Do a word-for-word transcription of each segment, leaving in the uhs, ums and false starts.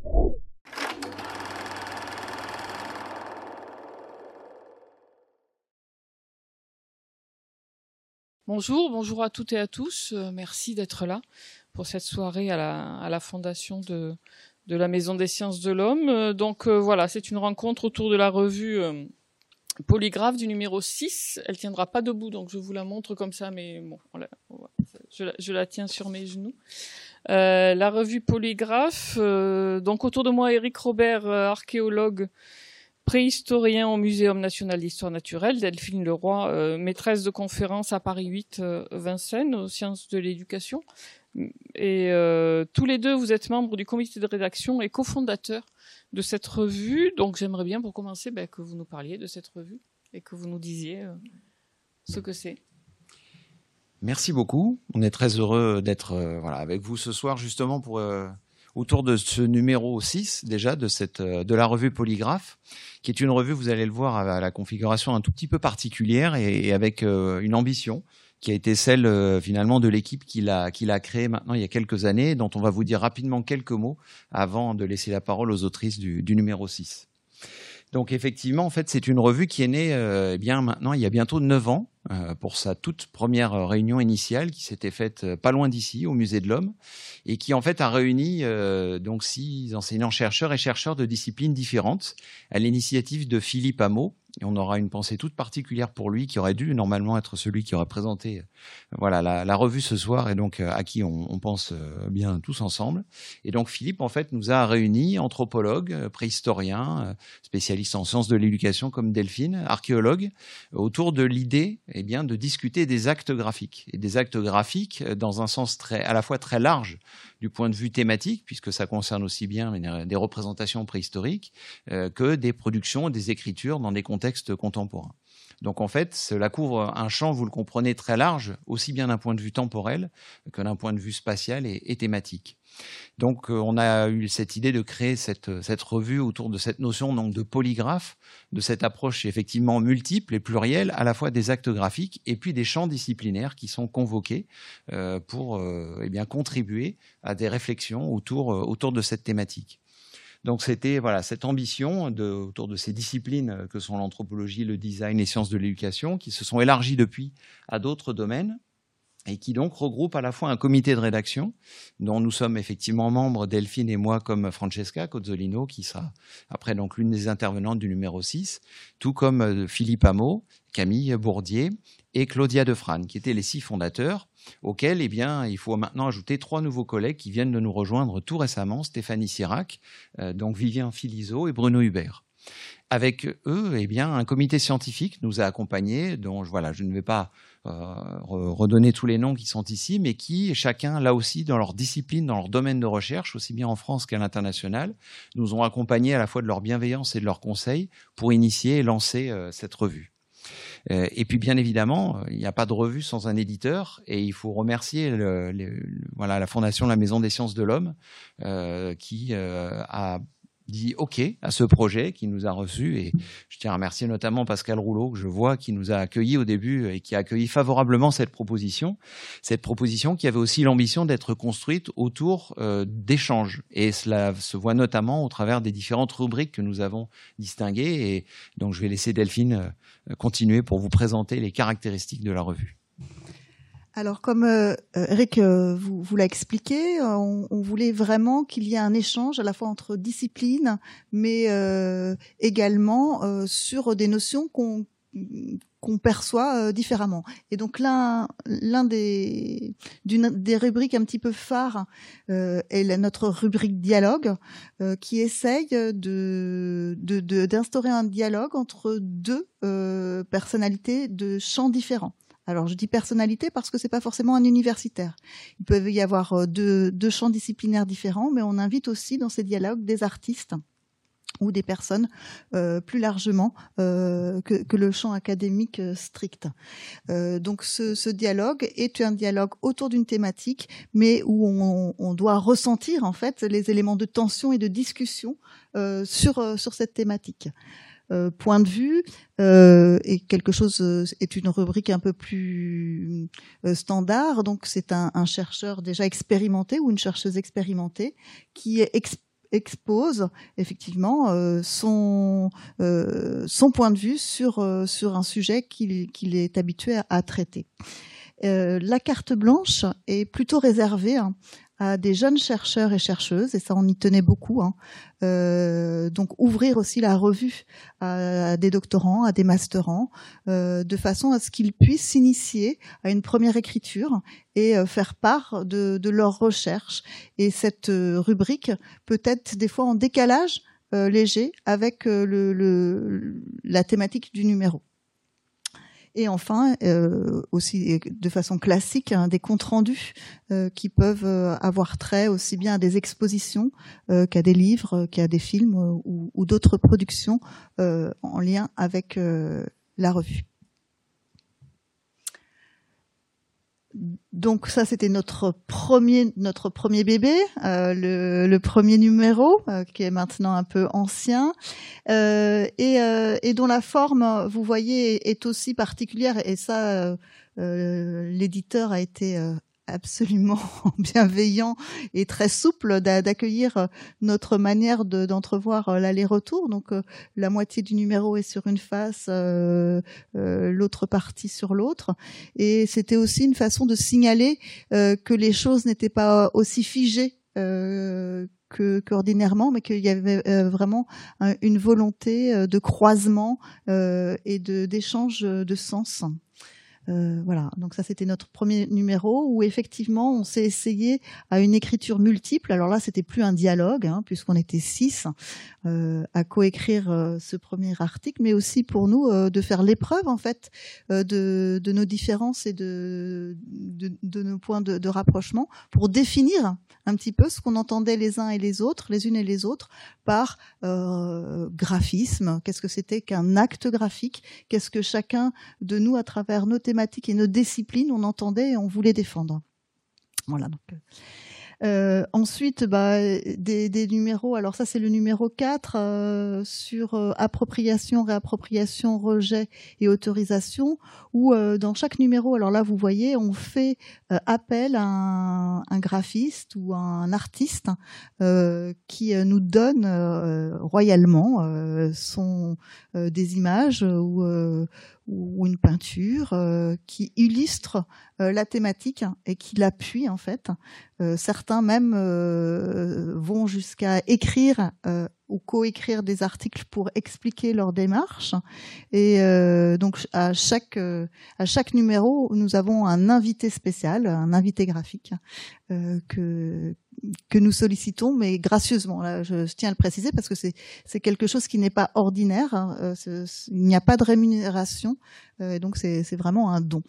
Bonjour, bonjour à toutes et à tous. Euh, merci d'être là pour cette soirée à la, à la fondation de, de la Maison des Sciences de l'Homme. Euh, donc euh, voilà, c'est une rencontre autour de la revue euh, Polygraphe du numéro six. Elle tiendra pas debout, donc je vous la montre comme ça, mais bon, voilà, je, la, je la tiens sur mes genoux. Euh, la revue Polygraphe, euh, donc autour de moi, Éric Robert, euh, archéologue, préhistorien au Muséum national d'histoire naturelle, Delphine Leroy, euh, maîtresse de conférence à Paris huit, euh, Vincennes, aux sciences de l'éducation. Et euh, tous les deux, vous êtes membres du comité de rédaction et cofondateurs de cette revue. Donc j'aimerais bien, pour commencer, ben, que vous nous parliez de cette revue et que vous nous disiez euh, ce que c'est. Merci beaucoup. On est très heureux d'être euh, voilà, avec vous ce soir, justement, pour... Euh autour de ce numéro six, déjà, de, cette, de la revue Polygraphe, qui est une revue, vous allez le voir, à la configuration un tout petit peu particulière et, et avec euh, une ambition qui a été celle, euh, finalement, de l'équipe qui l'a, qui l'a créée maintenant il y a quelques années, dont on va vous dire rapidement quelques mots avant de laisser la parole aux autrices du, du numéro six. Donc, effectivement, en fait, c'est une revue qui est née, euh, eh bien, maintenant, il y a bientôt neuf ans, euh, pour sa toute première réunion initiale qui s'était faite euh, pas loin d'ici, au Musée de l'Homme, et qui, en fait, a réuni euh, donc six enseignants-chercheurs et chercheurs de disciplines différentes à l'initiative de Philippe Hameau. Et on aura une pensée toute particulière pour lui, qui aurait dû normalement être celui qui aurait présenté euh, voilà, la, la revue ce soir, et donc euh, à qui on, on pense euh, bien tous ensemble. Et donc Philippe, en fait, nous a réunis, anthropologues, euh, préhistoriens, euh, spécialistes en sciences de l'éducation comme Delphine, archéologues, euh, autour de l'idée eh bien, de discuter des actes graphiques. Et des actes graphiques euh, dans un sens très, à la fois très large du point de vue thématique, puisque ça concerne aussi bien des représentations préhistoriques euh, que des productions, des écritures dans des contextes contemporains. Donc en fait, cela couvre un champ, vous le comprenez, très large, aussi bien d'un point de vue temporel que d'un point de vue spatial et, et thématique. Donc euh, on a eu cette idée de créer cette, cette revue autour de cette notion donc, de polygraphe, de cette approche effectivement multiple et plurielle, à la fois des actes graphiques et puis des champs disciplinaires qui sont convoqués euh, pour euh, eh bien, contribuer à des réflexions autour, euh, autour de cette thématique. Donc c'était voilà cette ambition de, autour de ces disciplines que sont l'anthropologie, le design, les sciences de l'éducation, qui se sont élargies depuis à d'autres domaines et qui donc regroupe à la fois un comité de rédaction dont nous sommes effectivement membres, Delphine et moi, comme Francesca Cozzolino, qui sera après donc l'une des intervenantes du numéro six, tout comme Philippe Hameau, Camille Bourdier et Claudia Defrane, qui étaient les six fondateurs, auxquels eh bien, il faut maintenant ajouter trois nouveaux collègues qui viennent de nous rejoindre tout récemment, Stéphanie Sirac, euh, donc Vivien Philiseau et Bruno Hubert. Avec eux, eh bien, un comité scientifique nous a accompagnés, dont voilà, je ne vais pas euh, redonner tous les noms qui sont ici, mais qui, chacun, là aussi, dans leur discipline, dans leur domaine de recherche, aussi bien en France qu'à l'international, nous ont accompagnés à la fois de leur bienveillance et de leurs conseils pour initier et lancer euh, cette revue. Euh, et puis, bien évidemment, il n'y a pas de revue sans un éditeur, et il faut remercier le, le, le, voilà, la Fondation La Maison des Sciences de l'Homme, euh, qui euh, a dit OK à ce projet, qui nous a reçus, et je tiens à remercier notamment Pascal Rouleau, que je vois, qui nous a accueillis au début et qui a accueilli favorablement cette proposition, cette proposition qui avait aussi l'ambition d'être construite autour euh, d'échanges, et cela se voit notamment au travers des différentes rubriques que nous avons distinguées, et donc je vais laisser Delphine euh, continuer pour vous présenter les caractéristiques de la revue. Alors, comme euh, Eric euh, vous, vous l'a expliqué, on, on voulait vraiment qu'il y ait un échange à la fois entre disciplines, mais euh, également euh, sur des notions qu'on qu'on perçoit euh, différemment. Et donc l'un l'un des d'une des rubriques un petit peu phares euh, est la, notre rubrique dialogue, euh, qui essaye de de, de d'instaurer un dialogue entre deux euh, personnalités de champs différents. Alors, je dis personnalité parce que c'est pas forcément un universitaire. Il peut y avoir deux, deux champs disciplinaires différents, mais on invite aussi dans ces dialogues des artistes ou des personnes euh, plus largement euh, que, que le champ académique euh, strict. Euh, donc, ce, ce dialogue est un dialogue autour d'une thématique, mais où on, on doit ressentir en fait les éléments de tension et de discussion euh, sur euh, sur cette thématique. Euh, point de vue euh, et quelque chose euh, est une rubrique un peu plus euh, standard. Donc c'est un, un chercheur déjà expérimenté ou une chercheuse expérimentée qui exp- expose effectivement euh, son euh, son point de vue sur euh, sur un sujet qu'il qu'il est habitué à, à traiter. Euh, la carte blanche est plutôt réservée hein, à des jeunes chercheurs et chercheuses, et ça on y tenait beaucoup. Hein. Euh, donc ouvrir aussi la revue à, à des doctorants, à des masterants, euh, de façon à ce qu'ils puissent s'initier à une première écriture et euh, faire part de, de leurs recherches. Et cette euh, rubrique peut être des fois en décalage euh, léger avec euh, le, le, la thématique du numéro. Et enfin, euh, aussi de façon classique, hein, des comptes rendus euh, qui peuvent euh, avoir trait aussi bien à des expositions euh, qu'à des livres, qu'à des films euh, ou, ou d'autres productions euh, en lien avec euh, la revue. Donc ça, c'était notre premier notre premier bébé, euh, le, le premier numéro euh, qui est maintenant un peu ancien euh, et, euh, et dont la forme, vous voyez, est aussi particulière. Et ça, euh, euh, l'éditeur a été euh, absolument bienveillant et très souple d'accueillir notre manière de, d'entrevoir l'aller-retour. Donc euh, la moitié du numéro est sur une face, euh, euh, l'autre partie sur l'autre. Et c'était aussi une façon de signaler euh, que les choses n'étaient pas aussi figées euh, que qu'ordinairement, mais qu'il y avait euh, vraiment un, une volonté euh, de croisement euh, et de d'échange de sens. Euh, voilà, donc ça c'était notre premier numéro où effectivement on s'est essayé à une écriture multiple. Alors là c'était plus un dialogue hein, puisqu'on était six euh, à coécrire euh, ce premier article, mais aussi pour nous euh, de faire l'épreuve en fait euh, de, de nos différences et de, de, de nos points de, de rapprochement pour définir un petit peu ce qu'on entendait les uns et les autres, les unes et les autres, par euh, graphisme. Qu'est-ce que c'était qu'un acte graphique? Qu'est-ce que chacun de nous, à travers nos thématiques et nos disciplines, on entendait et on voulait défendre. Voilà. Donc, euh, ensuite, bah, des, des numéros. Alors ça, c'est le numéro quatre euh, sur euh, appropriation, réappropriation, rejet et autorisation. Où euh, dans chaque numéro, alors là, vous voyez, on fait euh, appel à un, un graphiste ou un artiste euh, qui euh, nous donne euh, royalement euh, son euh, des images ou euh, ou une peinture euh, qui illustre euh, la thématique et qui l'appuie en fait. Euh, certains même euh, vont jusqu'à écrire euh, ou coécrire des articles pour expliquer leur démarche. Et euh, donc à chaque euh, à chaque numéro, nous avons un invité spécial, un invité graphique euh, que que nous sollicitons, mais gracieusement. Là, je, je tiens à le préciser parce que c'est c'est quelque chose qui n'est pas ordinaire. Hein. Euh, c'est, c'est, il n'y a pas de rémunération, euh, et donc c'est c'est vraiment un don.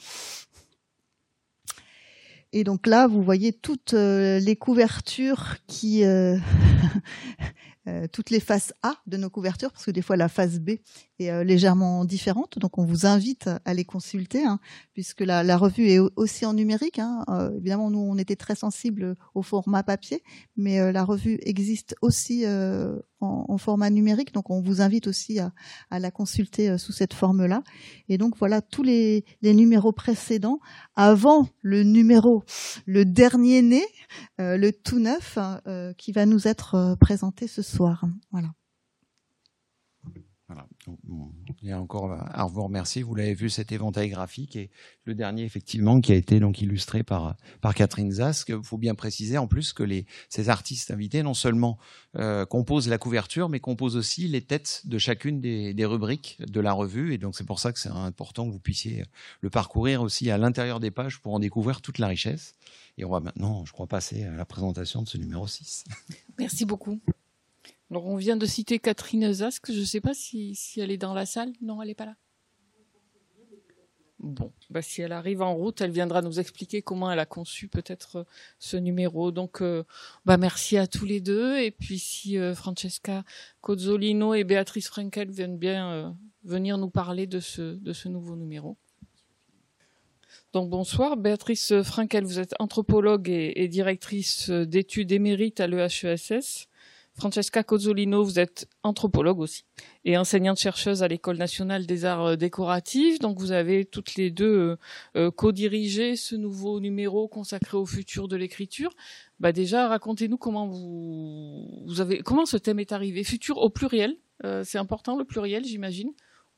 Et donc là, vous voyez toutes euh, les couvertures qui euh, euh, toutes les faces A de nos couvertures, parce que des fois la face B est euh, légèrement différente. Donc on vous invite à les consulter, hein, puisque la, la revue est aussi en numérique. Hein. Euh, évidemment, nous on était très sensibles au format papier, mais euh, la revue existe aussi euh, en, en format numérique. Donc on vous invite aussi à, à la consulter euh, sous cette forme-là. Et donc voilà tous les, les numéros précédents avant le numéro, le dernier né, euh, le tout neuf, euh, qui va nous être euh, présenté ce soir. Voilà. Voilà. Donc, bon, il y a encore à vous remercier. Vous l'avez vu, cet éventail graphique, et le dernier effectivement qui a été donc illustré par par Catherine Zask. Il faut bien préciser en plus que les ces artistes invités non seulement euh, composent la couverture, mais composent aussi les têtes de chacune des, des rubriques de la revue. Et donc c'est pour ça que c'est important que vous puissiez le parcourir aussi à l'intérieur des pages pour en découvrir toute la richesse. Et on va maintenant, je crois, passer à la présentation de ce numéro six. Merci beaucoup. Alors, on vient de citer Catherine Zask. Je ne sais pas si, si elle est dans la salle. Non, elle n'est pas là. Bon, bah, si elle arrive en route, elle viendra nous expliquer comment elle a conçu peut-être ce numéro. Donc, euh, bah, merci à tous les deux. Et puis, si euh, Francesca Cozzolino et Béatrice Frankel viennent bien euh, venir nous parler de ce, de ce nouveau numéro. Donc, bonsoir. Béatrice Frankel, vous êtes anthropologue et, et directrice d'études émérite à l'E H E S S. Francesca Cozzolino, vous êtes anthropologue aussi et enseignante-chercheuse à l'École nationale des arts décoratifs. Donc vous avez toutes les deux euh, euh, co-dirigé ce nouveau numéro consacré au futur de l'écriture. Bah déjà, racontez-nous comment vous, vous avez, comment ce thème est arrivé. Futur au pluriel, euh, c'est important le pluriel, j'imagine.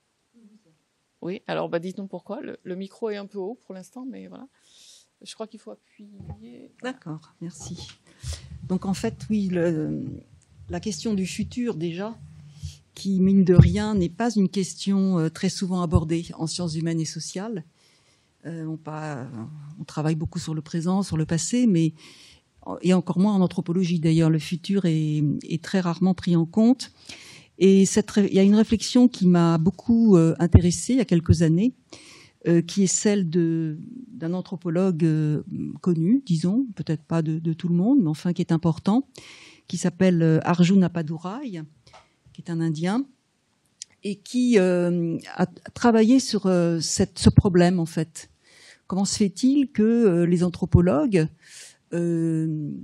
Oui, alors bah dites-nous pourquoi. Le, le micro est un peu haut pour l'instant, mais voilà. Je crois qu'il faut appuyer. D'accord, merci. Donc en fait, oui, le, la question du futur déjà, qui mine de rien n'est pas une question euh, très souvent abordée en sciences humaines et sociales. Euh, on, pas, on travaille beaucoup sur le présent, sur le passé, mais et encore moins en anthropologie d'ailleurs. Le futur est, est très rarement pris en compte. Et cette, il y a une réflexion qui m'a beaucoup euh, intéressée il y a quelques années, euh, qui est celle de, d'un anthropologue euh, connu, disons, peut-être pas de, de tout le monde, mais enfin qui est important, qui s'appelle euh, Arjun Appadurai, qui est un Indien, et qui euh, a travaillé sur euh, cette, ce problème en fait. Comment se fait-il que euh, les anthropologues Euh,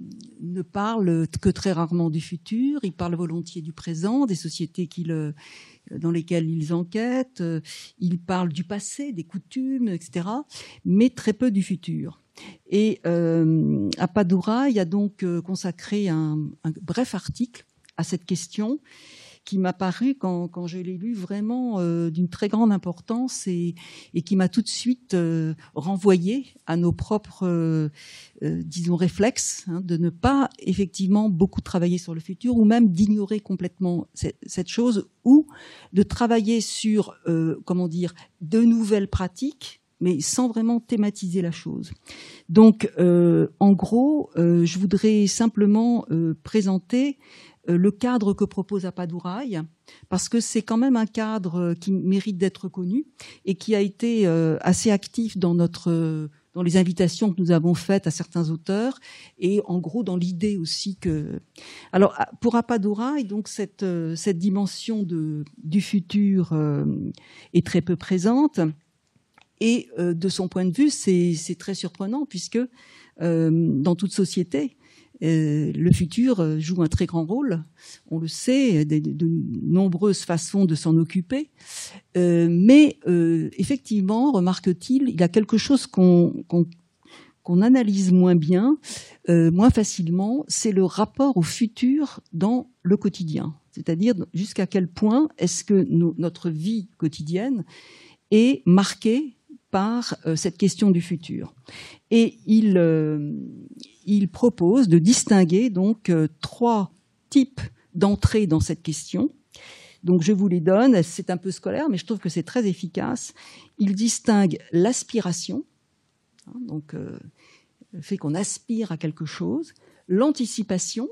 ne parlent que très rarement du futur, ils parlent volontiers du présent, des sociétés qu'ils, dans lesquelles ils enquêtent, ils parlent du passé, des coutumes, et cetera, mais très peu du futur. Et euh, Appadurai a donc consacré un, un bref article à cette question qui m'a paru, quand, quand je l'ai lu, vraiment euh, d'une très grande importance et, et qui m'a tout de suite euh, renvoyé à nos propres, euh, euh, disons, réflexes, hein, de ne pas effectivement beaucoup travailler sur le futur ou même d'ignorer complètement cette, cette chose ou de travailler sur, euh, comment dire, de nouvelles pratiques, mais sans vraiment thématiser la chose. Donc, euh, en gros, euh, je voudrais simplement euh, présenter le cadre que propose Appadurai, parce que c'est quand même un cadre qui mérite d'être connu et qui a été assez actif dans notre, dans les invitations que nous avons faites à certains auteurs et en gros dans l'idée aussi que. Alors pour Appadurai, donc cette cette dimension de du futur est très peu présente et de son point de vue c'est c'est très surprenant puisque dans toute société Euh, le futur joue un très grand rôle, on le sait, de, de nombreuses façons de s'en occuper, euh, mais euh, effectivement, remarque-t-il, il y a quelque chose qu'on, qu'on, qu'on analyse moins bien, euh, moins facilement, c'est le rapport au futur dans le quotidien, c'est-à-dire jusqu'à quel point est-ce que nos, notre vie quotidienne est marquée par euh, cette question du futur. Et il, euh, il propose de distinguer donc euh, trois types d'entrées dans cette question. Donc je vous les donne, c'est un peu scolaire, mais je trouve que c'est très efficace. Il distingue l'aspiration, hein, donc euh, le fait qu'on aspire à quelque chose, l'anticipation,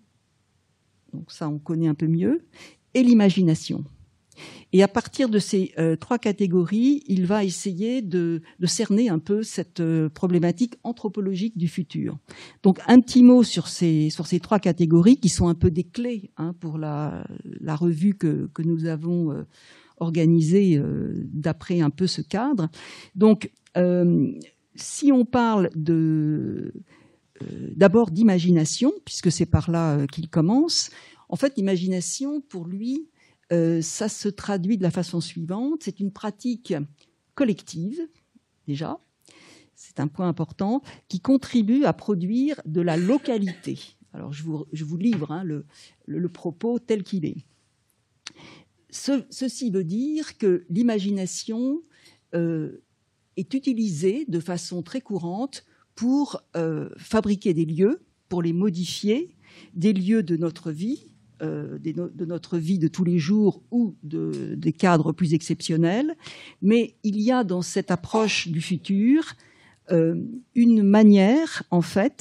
donc ça on connaît un peu mieux, et l'imagination. Et à partir de ces euh, trois catégories, il va essayer de, de cerner un peu cette euh, problématique anthropologique du futur. Donc un petit mot sur ces, sur ces trois catégories qui sont un peu des clés hein, pour la, la revue que, que nous avons euh, organisée euh, d'après un peu ce cadre. Donc euh, si on parle de, euh, d'abord d'imagination, puisque c'est par là euh, qu'il commence, en fait l'imagination pour lui, Euh, ça se traduit de la façon suivante. C'est une pratique collective, déjà, c'est un point important, qui contribue à produire de la localité. Alors, je vous, je vous livre hein, le, le, le propos tel qu'il est. Ce, ceci veut dire que l'imagination euh, est utilisée de façon très courante pour euh, fabriquer des lieux, pour les modifier, des lieux de notre vie, Euh, de notre vie de tous les jours ou de, des cadres plus exceptionnels, mais il y a dans cette approche du futur euh, une manière, en fait,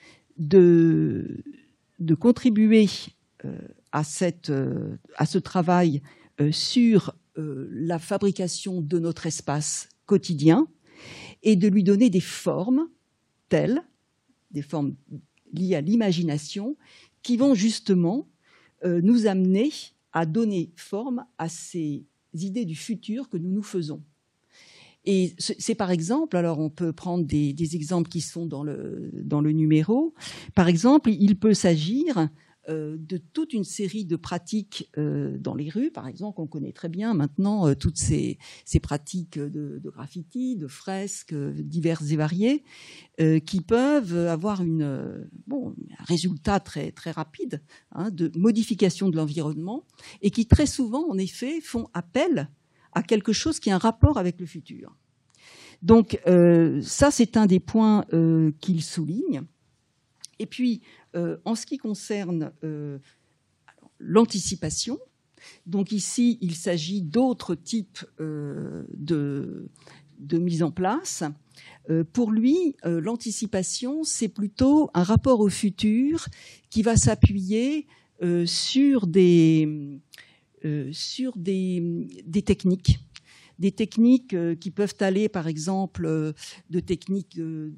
de, de contribuer euh, à, cette, euh, à ce travail euh, sur euh, la fabrication de notre espace quotidien et de lui donner des formes telles, des formes liées à l'imagination, qui vont justement Euh, nous amener à donner forme à ces idées du futur que nous nous faisons. Et c'est par exemple, alors on peut prendre des, des exemples qui sont dans le, dans le numéro, par exemple, il peut s'agir euh, de toute une série de pratiques euh, dans les rues, par exemple. On connaît très bien maintenant euh, toutes ces, ces pratiques de, de graffiti, de fresques euh, diverses et variées, euh, qui peuvent avoir une, euh, bon, un résultat très, très rapide hein, de modification de l'environnement et qui très souvent, en effet, font appel à quelque chose qui a un rapport avec le futur. Donc euh, ça, c'est un des points euh, qu'il souligne. Et puis, euh, en ce qui concerne euh, l'anticipation, donc ici, il s'agit d'autres types euh, de, de mise en place. Euh, pour lui, euh, l'anticipation, c'est plutôt un rapport au futur qui va s'appuyer euh, sur des, euh, sur des, des techniques. Des techniques euh, qui peuvent aller, par exemple, euh, de techniques euh,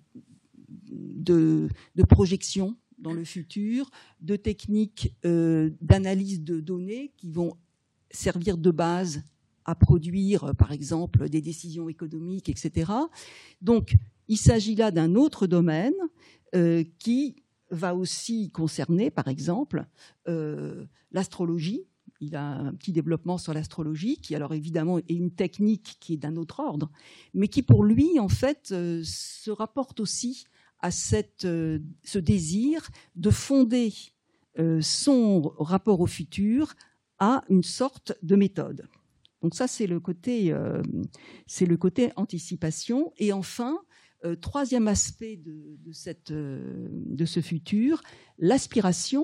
de, de projection dans le futur, de techniques euh, d'analyse de données qui vont servir de base à produire, par exemple, des décisions économiques, et cetera. Donc, il s'agit là d'un autre domaine euh, qui va aussi concerner, par exemple, euh, l'astrologie. Il a un petit développement sur l'astrologie, qui alors évidemment est une technique qui est d'un autre ordre, mais qui pour lui, en fait, euh, se rapporte aussi à cette, euh, ce désir de fonder euh, son rapport au futur à une sorte de méthode. Donc ça, c'est le côté, euh, c'est le côté anticipation. Et enfin, euh, troisième aspect de, de, cette, euh, de ce futur, l'aspiration.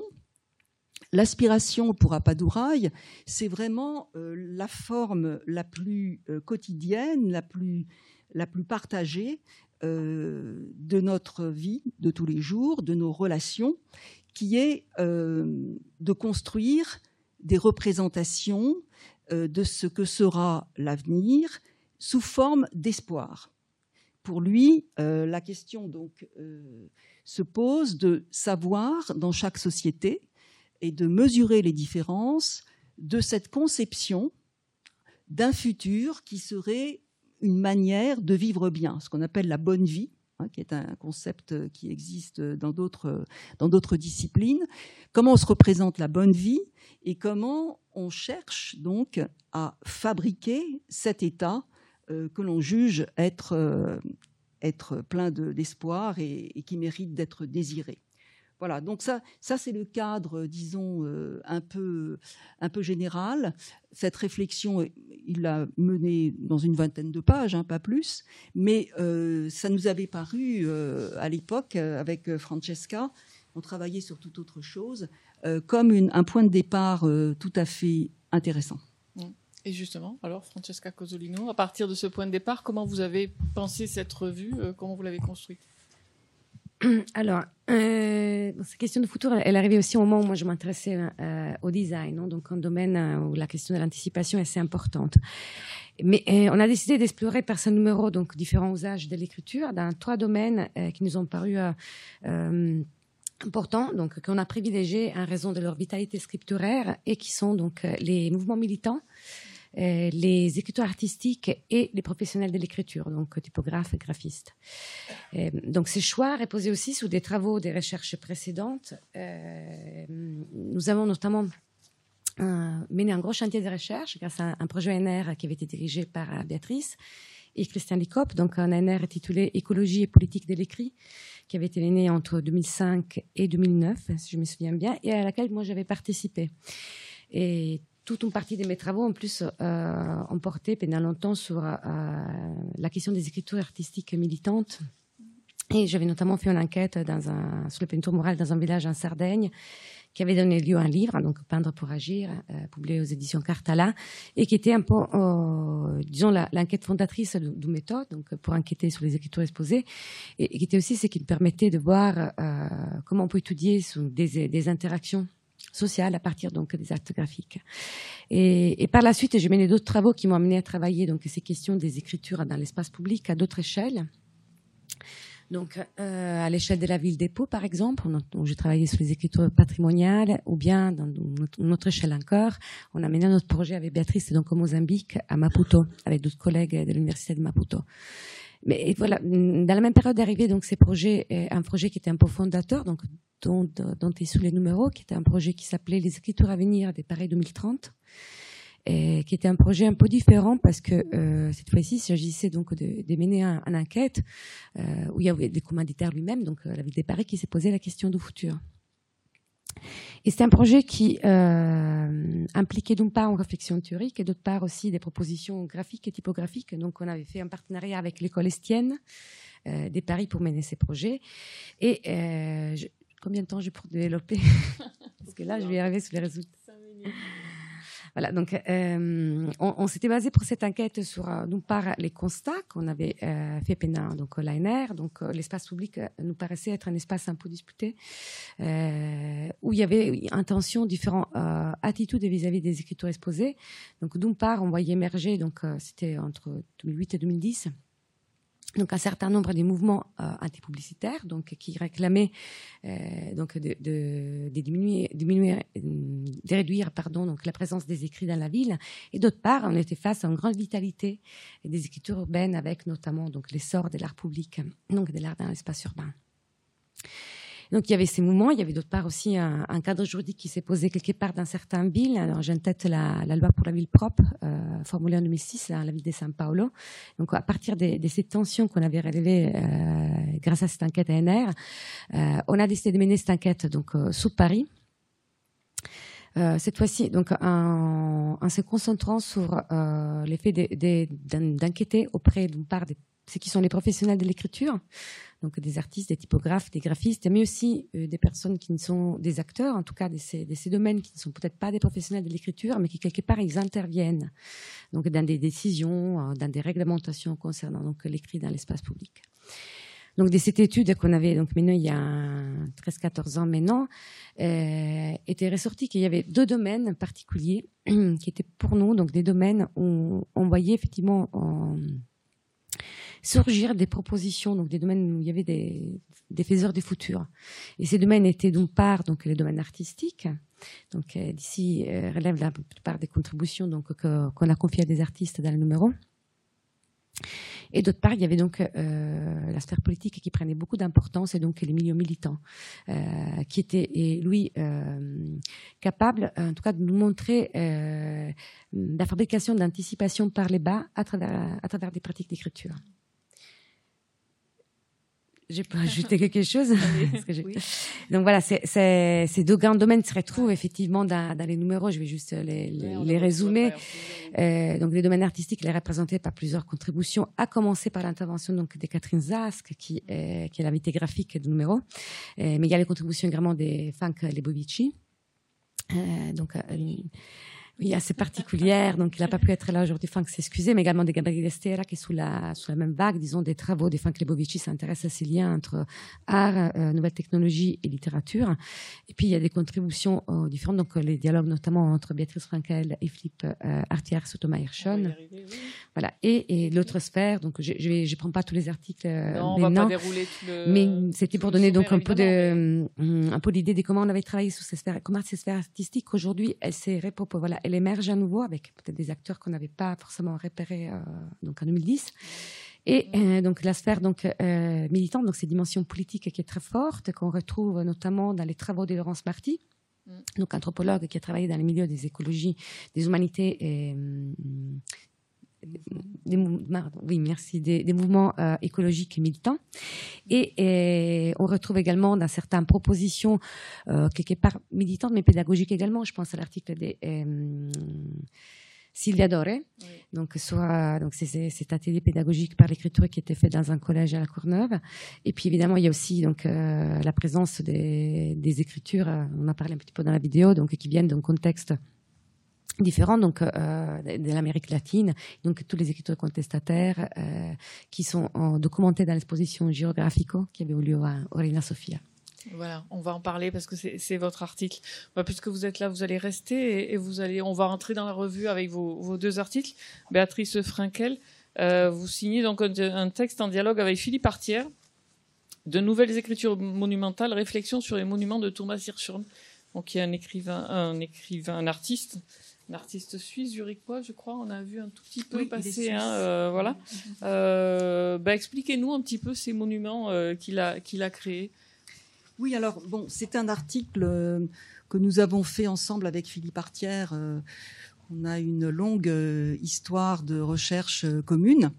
L'aspiration pour Appadurai, c'est vraiment euh, la forme la plus euh, quotidienne, la plus, la plus partagée euh, de notre vie de tous les jours, de nos relations, qui est euh, de construire des représentations euh, de ce que sera l'avenir sous forme d'espoir. Pour lui, euh, la question donc euh, se pose de savoir dans chaque société et de mesurer les différences de cette conception d'un futur qui serait une manière de vivre bien, ce qu'on appelle la bonne vie, hein, qui est un concept qui existe dans d'autres, dans d'autres disciplines. Comment on se représente la bonne vie et comment on cherche donc à fabriquer cet état euh, que l'on juge être, euh, être plein de, d'espoir et, et qui mérite d'être désiré. Voilà, donc ça, ça c'est le cadre, disons, euh, un peu, un peu général. Cette réflexion, il l'a menée dans une vingtaine de pages, hein, pas plus, mais euh, ça nous avait paru euh, à l'époque, avec Francesca, on travaillait sur toute autre chose, euh, comme une, un point de départ euh, tout à fait intéressant. Et justement, alors Francesca Cozzolino, à partir de ce point de départ, comment vous avez pensé cette revue, euh, comment vous l'avez construite ? Alors, euh, cette question de futur, elle arrivait aussi au moment où moi je m'intéressais euh, au design, hein, donc un domaine où la question de l'anticipation est assez importante. Mais euh, on a décidé d'explorer par ce numéro donc différents usages de l'écriture dans trois domaines euh, qui nous ont paru euh, euh, importants, donc qu'on a privilégiés en raison de leur vitalité scripturaire et qui sont donc les mouvements militants, Euh, les écriteurs artistiques et les professionnels de l'écriture, donc typographes et graphistes. Euh, donc ces choix reposaient aussi sur des travaux, des recherches précédentes. Euh, nous avons notamment euh, mené un gros chantier de recherche grâce à un projet O N R qui avait été dirigé par Béatrice et Christian Licop, donc un O N R intitulé Écologie et politique de l'écrit, qui avait été mené entre deux mille cinq et deux mille neuf, si je me souviens bien, et à laquelle moi j'avais participé. Et toute une partie de mes travaux, en plus, euh, ont porté pendant longtemps sur euh, la question des écritures artistiques militantes. Et j'avais notamment fait une enquête dans un, sur le peinture murale dans un village en Sardaigne qui avait donné lieu à un livre, donc Peindre pour agir, euh, publié aux éditions Cartala, et qui était un peu, euh, disons, la, l'enquête fondatrice de, de méthode, donc pour enquêter sur les écritures exposées, et, et qui était aussi ce qui me permettait de voir euh, comment on peut étudier sur des, des interactions sociale à partir donc des actes graphiques. Et, et par la suite, j'ai mené d'autres travaux qui m'ont amené à travailler donc ces questions des écritures dans l'espace public à d'autres échelles. Donc euh, à l'échelle de la ville d'Eppo, par exemple, où j'ai travaillé sur les écritures patrimoniales, ou bien dans une autre échelle encore, on a mené notre projet avec Béatrice donc au Mozambique, à Maputo, avec d'autres collègues de l'université de Maputo. Mais voilà, dans la même période d'arrivée, donc ces projets, un projet qui était un peu fondateur, donc dont, dont est sous les numéros, qui était un projet qui s'appelait Les écritures à venir des Paris deux mille trente, et qui était un projet un peu différent parce que euh, cette fois-ci, il s'agissait donc de, de mener un, une enquête euh, où il y avait des commanditaires lui-même, donc euh, la ville de Paris, qui s'est posé la question du futur. Et c'est un projet qui euh, impliquait d'une part une réflexion théorique et d'autre part aussi des propositions graphiques et typographiques. Donc on avait fait un partenariat avec l'école Estienne euh, des Paris pour mener ces projets. Et euh, je, combien de temps j'ai pour développer? Parce que là, je vais y arriver sur les résultats. Voilà, donc euh, on, on s'était basé pour cette enquête sur, euh, d'une part, les constats qu'on avait euh, fait pendant donc l'A N R. Donc euh, l'espace public euh, nous paraissait être un espace un peu disputé, euh, où il y avait intention, différentes euh, attitudes vis-à-vis des écritures exposées. Donc d'une part, on voyait émerger, donc euh, c'était entre deux mille huit et deux mille dix. Donc un certain nombre de mouvements euh, anti-publicitaires, donc qui réclamaient euh, donc de, de, de diminuer, diminuer, de réduire pardon donc la présence des écrits dans la ville. Et d'autre part, on était face à une grande vitalité des écritures urbaines, avec notamment donc l'essor de l'art public, donc de l'art dans l'espace urbain. Donc il y avait ces mouvements, il y avait d'autre part aussi un, un cadre juridique qui s'est posé quelque part dans certaines villes. Alors j'ai en tête la, la loi pour la ville propre, euh, formulée en deux mille six dans la ville de São Paulo. Donc à partir de, de ces tensions qu'on avait relevées euh, grâce à cette enquête A N R, euh, on a décidé de mener cette enquête donc euh, sous Paris. Euh, cette fois-ci, donc en, en se concentrant sur euh, l'effet de, de, d'enquêter auprès d'une part de ceux qui sont les professionnels de l'écriture, donc des artistes, des typographes, des graphistes, mais aussi euh, des personnes qui ne sont des acteurs, en tout cas de ces, de ces domaines qui ne sont peut-être pas des professionnels de l'écriture, mais qui quelque part ils interviennent donc dans des décisions, dans des réglementations concernant donc l'écrit dans l'espace public. Donc de cette étude qu'on avait donc menée il y a treize quatorze ans maintenant, euh, était ressorti qu'il y avait deux domaines particuliers qui étaient pour nous donc des domaines où on voyait effectivement en, surgir des propositions, donc des domaines où il y avait des, des faiseurs du futur. Et ces domaines étaient d'une part donc les domaines artistiques. Donc euh, d'ici euh, relève la plupart des contributions donc que, qu'on a confiées à des artistes dans le numéro. Et d'autre part, il y avait donc euh, la sphère politique qui prenait beaucoup d'importance, et donc les milieux militants, euh, qui étaient, et lui, euh, capables, en tout cas, de nous montrer euh, la fabrication d'anticipation par les bas à travers, à travers des pratiques d'écriture. J'ai pas ajouté quelque chose. Parce que j'ai... Oui. Donc voilà, c'est, c'est, ces deux grands domaines se retrouvent effectivement dans, dans les numéros. Je vais juste les, les, les résumer. Euh, donc les domaines artistiques, les représentés par plusieurs contributions, à commencer par l'intervention donc de Catherine Zask, qui est, qui est l'invité graphique du numéro. Euh, mais il y a les contributions également des Frank Lebovici. Euh, donc euh, oui, assez particulière, donc il n'a pas pu être là aujourd'hui, Franck s'est excusé, mais également de Gabriele Estera, qui est sous la, sous la même vague, disons, des travaux de Frank Lebovici, s'intéresse à ces liens entre art, euh, nouvelles technologies et littérature. Et puis, il y a des contributions euh, différentes, donc les dialogues notamment entre Béatrice Frankel et Philippe euh, Artière sous Thomas Hirschon. Oui. Voilà. Et, et l'autre sphère, donc je je, vais, je prends pas tous les articles euh, non, on maintenant, va pas dérouler tout le, mais c'était pour donner donc un peu de, mais... un peu l'idée de comment on avait travaillé sur ces sphères, comment ces sphères artistiques, aujourd'hui, elles s'est repopulées, voilà, elle émerge à nouveau avec peut-être des acteurs qu'on n'avait pas forcément repérés euh, donc en deux mille dix. Et euh, donc la sphère donc euh, militante, donc ces dimensions politiques qui est très forte, qu'on retrouve notamment dans les travaux de Laurence Marty, mm. donc anthropologue qui a travaillé dans les milieux des écologies, des humanités et des, oui, merci, des, des mouvements euh, écologiques et militants. Et, et on retrouve également dans certaines propositions, euh, quelque part militantes, mais pédagogiques également. Je pense à l'article de euh, Silvia Dore. Oui. Donc, soit, donc c'est, c'est cet atelier pédagogique par l'écriture qui était fait dans un collège à la Courneuve. Et puis, évidemment, il y a aussi donc euh, la présence des, des écritures, euh, on en a parlé un petit peu dans la vidéo, donc qui viennent d'un contexte différents donc euh, de l'Amérique latine, donc tous les écritures contestataires euh, qui sont euh, documentés dans l'exposition Girographico qui avait eu lieu à Reina Sofia. Voilà, on va en parler parce que c'est, c'est votre article. Bah, puisque vous êtes là, vous allez rester et, et vous allez, on va rentrer dans la revue avec vos, vos deux articles. Béatrice Frankel, euh, vous signez donc un, un texte en dialogue avec Philippe Artière, de nouvelles écritures monumentales, réflexions sur les monuments de Thomas Hirschhorn, donc qui est un écrivain, un écrivain, un artiste. Un artiste suisse, zurichois, je crois, on a vu un tout petit peu oui, passer. Hein, euh, voilà. Euh, bah, expliquez-nous un petit peu ces monuments euh, qu'il a, qu'il a créés. Oui, alors bon, c'est un article euh, que nous avons fait ensemble avec Philippe Artière. Euh, on a une longue euh, histoire de recherche euh, commune,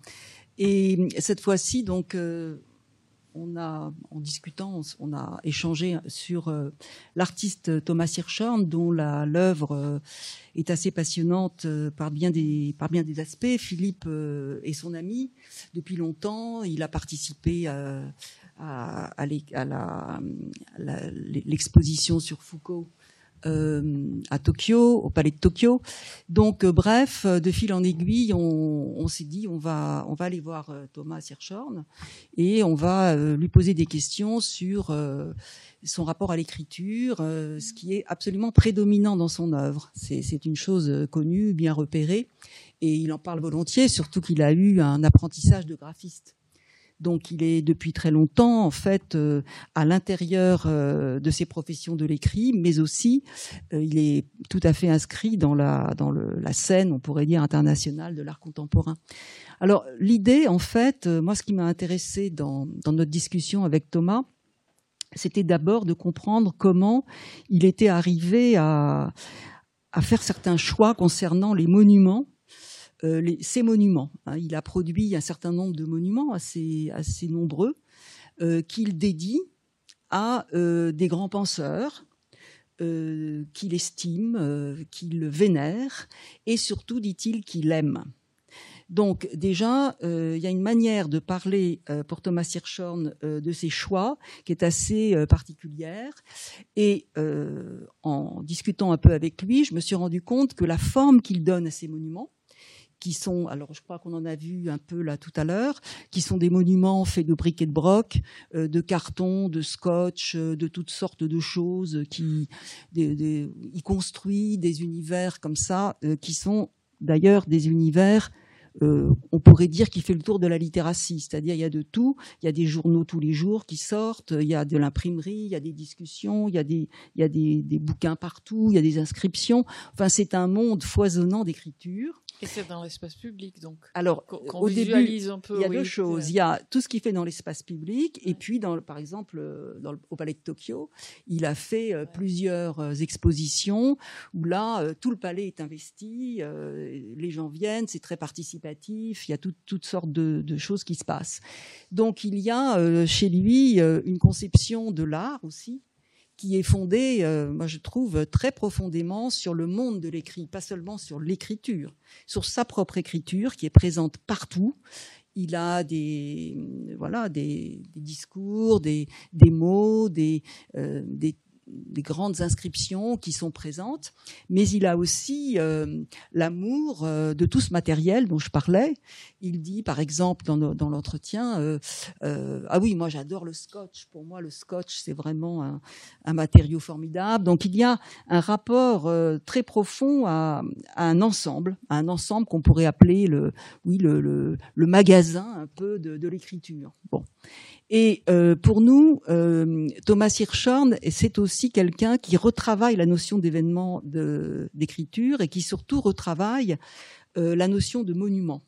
et cette fois-ci, donc, euh, on a, en discutant, on a échangé sur euh, l'artiste Thomas Hirschhorn, dont la l'œuvre euh, est assez passionnante euh, par bien des par bien des aspects. Philippe euh, est son ami depuis longtemps. Il a participé euh, à, à, à la, la, l'exposition sur Foucault euh, à Tokyo, au Palais de Tokyo. Donc, euh, bref, de fil en aiguille, on, on s'est dit on va on va aller voir euh, Thomas Hirschhorn et on va euh, lui poser des questions sur euh, son rapport à l'écriture, euh, ce qui est absolument prédominant dans son œuvre. C'est, c'est une chose connue, bien repérée, et il en parle volontiers, surtout qu'il a eu un apprentissage de graphiste. Donc, il est depuis très longtemps, en fait, euh, à l'intérieur euh, de ses professions de l'écrit, mais aussi, euh, il est tout à fait inscrit dans la dans le, la scène, on pourrait dire, internationale de l'art contemporain. Alors, l'idée, en fait, euh, moi, ce qui m'a intéressé dans, dans notre discussion avec Thomas, c'était d'abord de comprendre comment il était arrivé à, à faire certains choix concernant les monuments. Euh, les, ces monuments. Hein, il a produit un certain nombre de monuments assez, assez nombreux euh, qu'il dédie à euh, des grands penseurs euh, qu'il estime, euh, qu'il vénère et surtout, dit-il, qu'il aime. Donc déjà, euh, il y a une manière de parler euh, pour Thomas Hirschhorn euh, de ses choix qui est assez euh, particulière. Et euh, en discutant un peu avec lui, je me suis rendu compte que la forme qu'il donne à ces monuments, qui sont, alors je crois qu'on en a vu un peu là tout à l'heure, qui sont des monuments faits de briques et de broc, euh, de carton, de scotch, euh, de toutes sortes de choses, qui, des, des, il construit des univers comme ça, euh, qui sont d'ailleurs des univers, euh, on pourrait dire, qui fait le tour de la littératie, c'est-à-dire il y a de tout, il y a des journaux tous les jours qui sortent, il y a de l'imprimerie, il y a des discussions, il y a des, il y a des, des bouquins partout, il y a des inscriptions, enfin c'est un monde foisonnant d'écriture. Et c'est dans l'espace public, donc. Alors, Qu- qu'on au visualise début, un peu, il y a oui, deux choses. c'est- Il y a tout ce qu'il fait dans l'espace public, Ouais. et puis, dans, le- par exemple, euh, dans le, au Palais de Tokyo, il a fait euh, plusieurs euh, expositions où là, euh, tout le palais est investi, euh, les gens viennent, c'est très participatif, il y a tout, toutes sortes de, de choses qui se passent. Donc, il y a euh, chez lui euh, une conception de l'art aussi, qui est fondée, euh, moi je trouve, très profondément sur le monde de l'écrit, pas seulement sur l'écriture, sur sa propre écriture qui est présente partout. Il a des, voilà, des, des discours, des, des mots, des, euh, des, des grandes inscriptions qui sont présentes, mais il a aussi euh, l'amour euh, de tout ce matériel dont je parlais. Il dit, par exemple, dans, no, dans l'entretien, euh, euh, ah oui, moi j'adore le scotch. Pour moi, le scotch, c'est vraiment un, un matériau formidable. Donc il y a un rapport euh, très profond à, à un ensemble, à un ensemble qu'on pourrait appeler le, oui, le, le, le magasin un peu de, de l'écriture. Bon. Et euh, pour nous, euh, Thomas Hirschhorn, c'est aussi quelqu'un qui retravaille la notion d'événement de, d'écriture et qui surtout retravaille euh, la notion de monument.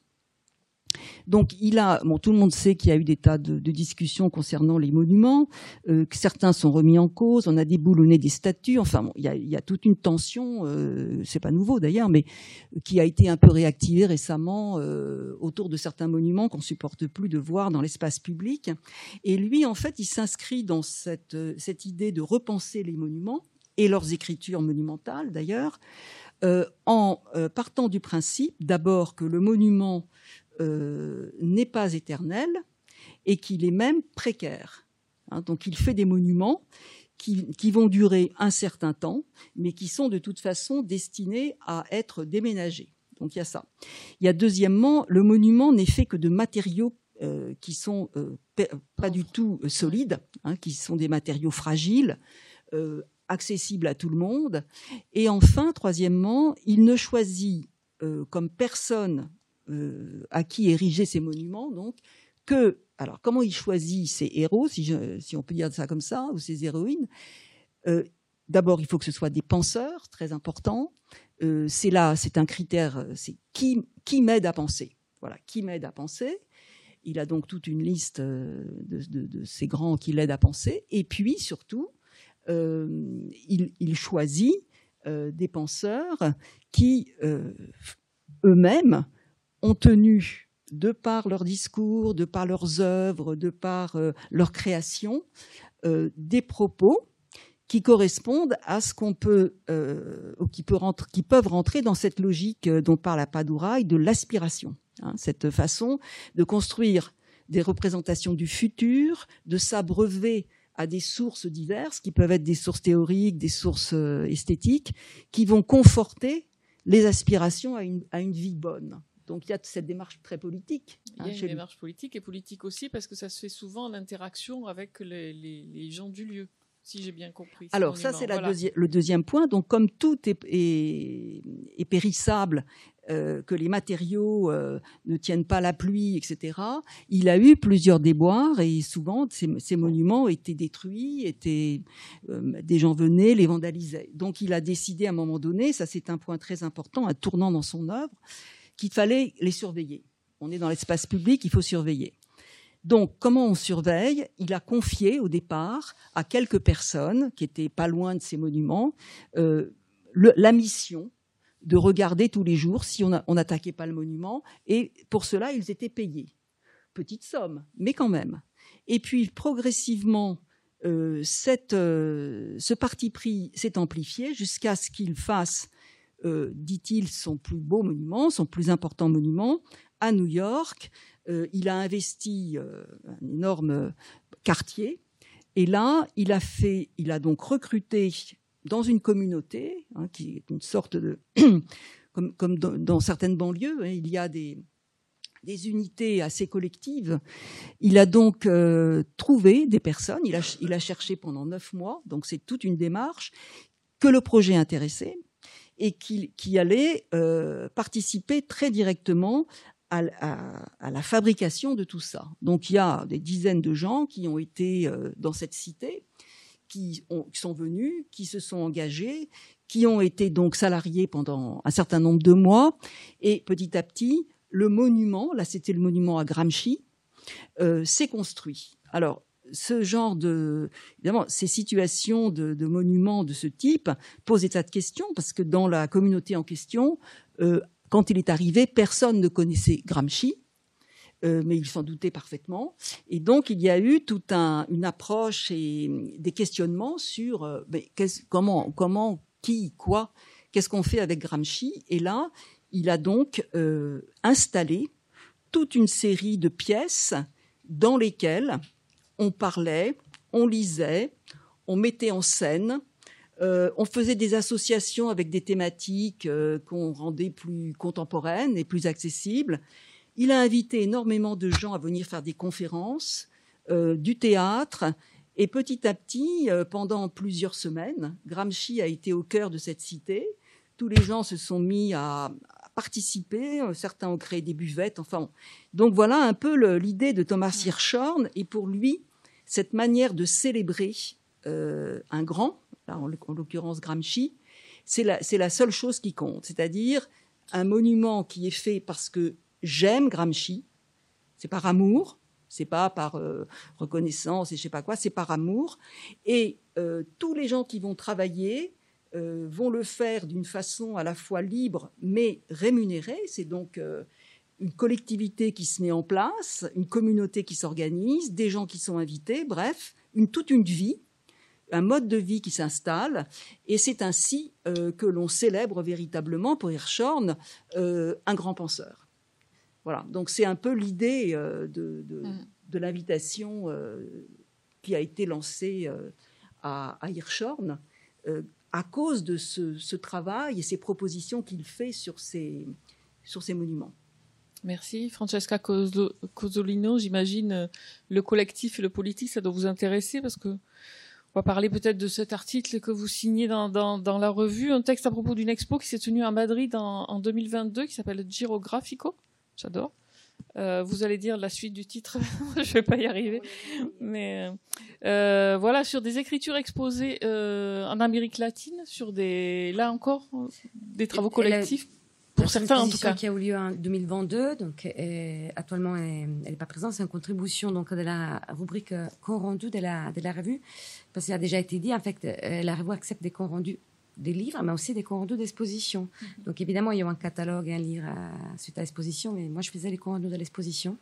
Donc, il a, bon, tout le monde sait qu'il y a eu des tas de, de discussions concernant les monuments, euh, que certains sont remis en cause. On a déboulonné des statues. Enfin, bon, il y a, il y a toute une tension. Euh, c'est pas nouveau d'ailleurs, mais qui a été un peu réactivée récemment euh, autour de certains monuments qu'on supporte plus de voir dans l'espace public. Et lui, en fait, il s'inscrit dans cette cette idée de repenser les monuments et leurs écritures monumentales d'ailleurs, euh, en euh, partant du principe d'abord que le monument Euh, n'est pas éternel et qu'il est même précaire. Hein, donc il fait des monuments qui, qui vont durer un certain temps, mais qui sont de toute façon destinés à être déménagés. Donc il y a ça. Il y a deuxièmement, le monument n'est fait que de matériaux euh, qui sont euh, pas du tout euh, solides, hein, qui sont des matériaux fragiles, euh, accessibles à tout le monde. Et enfin, troisièmement, il ne choisit euh, comme personne Euh, à qui ériger ces monuments, donc, que, alors, comment il choisit ses héros, si, je, si on peut dire ça comme ça, ou ses héroïnes? euh, D'abord, il faut que ce soit des penseurs, très important. Euh, c'est là, c'est un critère, c'est qui, qui m'aide à penser. Voilà, qui m'aide à penser. Il a donc toute une liste de, de, de ces grands qui l'aident à penser. Et puis, surtout, euh, il, il choisit euh, des penseurs qui, euh, eux-mêmes, ont tenu, de par leur discours, de par leurs œuvres, de par euh, leur création, euh, des propos qui correspondent à ce qu'on peut, euh, ou qui, peut rentrer, qui peuvent rentrer dans cette logique dont parle Appadurai de l'aspiration. Hein, cette façon de construire des représentations du futur, de s'abreuver à des sources diverses, qui peuvent être des sources théoriques, des sources euh, esthétiques, qui vont conforter les aspirations à une, à une vie bonne. Donc il y a cette démarche très politique. Il y a hein, une démarche politique et politique aussi parce que ça se fait souvent en interaction avec les, les, les gens du lieu. Si j'ai bien compris. Alors ça, c'est la voilà. deuxi- le deuxième point. Donc comme tout est, est, est périssable, euh, que les matériaux euh, ne tiennent pas la pluie, et cetera, il a eu plusieurs déboires et souvent ces, ces monuments étaient détruits, étaient, euh, des gens venaient, les vandalisaient. Donc il a décidé à un moment donné, ça c'est un point très important, un tournant dans son œuvre, qu'il fallait les surveiller. On est dans l'espace public, il faut surveiller. Donc, comment on surveille ? Il a confié au départ à quelques personnes qui étaient pas loin de ces monuments euh, le, la mission de regarder tous les jours si on n'attaquait pas le monument. Et pour cela, ils étaient payés. Petite somme, mais quand même. Et puis, progressivement, euh, cette, euh, ce parti pris s'est amplifié jusqu'à ce qu'il fasse, euh, dit-il, son plus beau monument, son plus important monument, à New York. Euh, il a investi euh, un énorme quartier et là, il a fait, il a donc recruté dans une communauté hein, qui est une sorte de, comme, comme dans, dans certaines banlieues, hein, il y a des, des unités assez collectives. Il a donc euh, trouvé des personnes. Il a, il a cherché pendant neuf mois, donc c'est toute une démarche que le projet intéressait et qui, qui allait euh, participer très directement À, à, à la fabrication de tout ça. Donc il y a des dizaines de gens qui ont été euh, dans cette cité, qui, ont, qui sont venus, qui se sont engagés, qui ont été donc salariés pendant un certain nombre de mois, et petit à petit, le monument, là c'était le monument à Gramsci, euh, s'est construit. Alors, ce genre de, évidemment, ces situations de, de monuments de ce type posent des tas de questions, parce que dans la communauté en question, euh, quand il est arrivé, personne ne connaissait Gramsci, euh, mais il s'en doutait parfaitement. Et donc, il y a eu toute un, une approche et des questionnements sur euh, mais comment, comment, qui, quoi, qu'est-ce qu'on fait avec Gramsci. Et là, il a donc euh, installé toute une série de pièces dans lesquelles on parlait, on lisait, on mettait en scène. Euh, on faisait des associations avec des thématiques euh, qu'on rendait plus contemporaines et plus accessibles. Il a invité énormément de gens à venir faire des conférences, euh, du théâtre. Et petit à petit, euh, pendant plusieurs semaines, Gramsci a été au cœur de cette cité. Tous les gens se sont mis à, à participer. Certains ont créé des buvettes. Enfin, donc voilà un peu le, l'idée de Thomas Hirschhorn. Et pour lui, cette manière de célébrer euh, un grand, en l'occurrence Gramsci, c'est la, c'est la seule chose qui compte. C'est-à-dire un monument qui est fait parce que j'aime Gramsci, c'est par amour, c'est pas par euh, reconnaissance et je sais pas quoi, c'est par amour. Et euh, tous les gens qui vont travailler euh, vont le faire d'une façon à la fois libre mais rémunérée. C'est donc euh, une collectivité qui se met en place, une communauté qui s'organise, des gens qui sont invités, bref, une, toute une vie, un mode de vie qui s'installe, et c'est ainsi euh, que l'on célèbre véritablement, pour Hirschhorn, euh, un grand penseur. Voilà, donc c'est un peu l'idée euh, de, de, mmh. de l'invitation euh, qui a été lancée euh, à, à Hirschhorn euh, à cause de ce, ce travail et ces propositions qu'il fait sur ces, sur ces monuments. Merci. Francesca Cozzolino, j'imagine le collectif et le politique, ça doit vous intéresser parce que on va parler peut-être de cet article que vous signez dans, dans, dans la revue, un texte à propos d'une expo qui s'est tenue à Madrid en, en deux mille vingt-deux qui s'appelle Giro Grafico. J'adore. Euh, vous allez dire la suite du titre, je vais pas y arriver. Mais euh, voilà, sur des écritures exposées euh, en Amérique latine, sur des, là encore, des travaux collectifs pour certains en tout cas. Qui a eu lieu en deux mille vingt-deux, donc euh, actuellement elle n'est pas présente, c'est une contribution donc de la rubrique euh, compte rendu de la de la revue, parce qu'il a déjà été dit en fait euh, la revue accepte des comptes rendus des livres, mais aussi des comptes rendus d'exposition. Mm-hmm. Donc évidemment il y a un catalogue et un livre à, suite à l'exposition, mais moi je faisais les comptes rendus de l'exposition.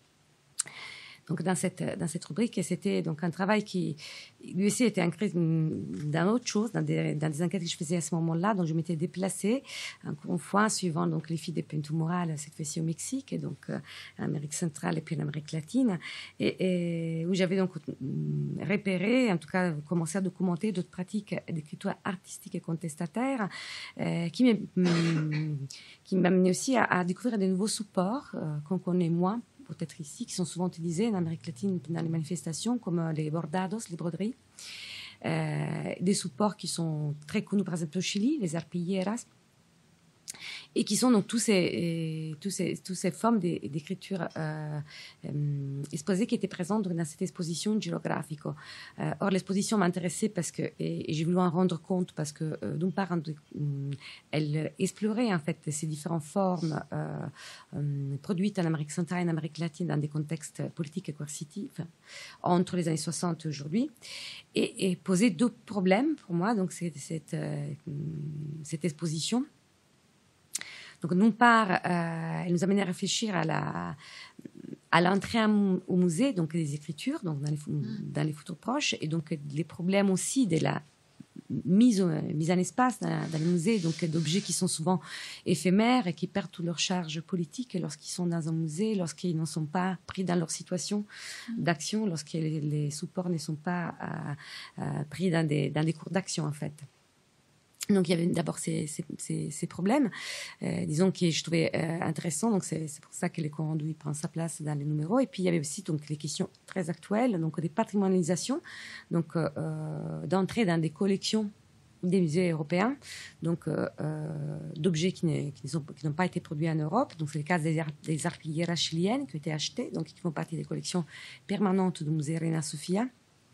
Donc dans cette dans cette rubrique, et c'était donc un travail qui lui aussi était ancré dans autre chose, dans des dans des enquêtes que je faisais à ce moment-là. Donc je m'étais déplacée encore une fois suivant donc les filles de Pinto Moral, cette fois-ci au Mexique, et donc euh, en Amérique centrale et puis en Amérique latine, et, et où j'avais donc repéré, en tout cas commencé à documenter d'autres pratiques d'écriture artistique et contestataire, euh, qui m'a qui m'a amené aussi à, à découvrir des nouveaux supports euh, qu'on connaît moins peut-être ici, qui sont souvent utilisés en Amérique latine dans les manifestations, comme les bordados, les broderies. Euh, des supports qui sont très connus, par exemple au Chili, les arpilleras, et qui sont donc tous ces, tous ces, tous ces formes d'écriture euh, euh, exposées qui étaient présentes dans cette exposition géographique. Euh, or, l'exposition m'intéressait parce que, et, et j'ai voulu en rendre compte parce que, euh, d'une part, elle explorait en fait ces différentes formes euh, euh, produites en Amérique centrale et en Amérique latine dans des contextes politiques et coercitifs entre les années soixante et aujourd'hui, et, et posait deux problèmes pour moi. Donc, c'est, cette, euh, cette exposition. Donc, d'une part, euh, elle nous amène à réfléchir à, la, à l'entrée au musée, donc des écritures, donc dans les, dans les photos proches, et donc les problèmes aussi de la mise, mise en espace dans, dans le musée, donc d'objets qui sont souvent éphémères et qui perdent toute leur charge politique lorsqu'ils sont dans un musée, lorsqu'ils ne sont pas pris dans leur situation d'action, lorsque les, les supports ne sont pas euh, euh, pris dans des, dans des cours d'action, en fait. Donc, il y avait d'abord ces, ces, ces, ces problèmes, euh, disons, que je trouvais euh, intéressants. Donc, c'est, c'est pour ça que les comptes rendus prennent sa place dans les numéros. Et puis, il y avait aussi donc les questions très actuelles, donc des patrimonialisations, donc euh, d'entrer dans des collections des musées européens, donc euh, d'objets qui, qui, sont, qui n'ont pas été produits en Europe. Donc, c'est le cas des, des arpilleras chiliennes qui ont été achetées, donc qui font partie des collections permanentes du musée Reina Sofia.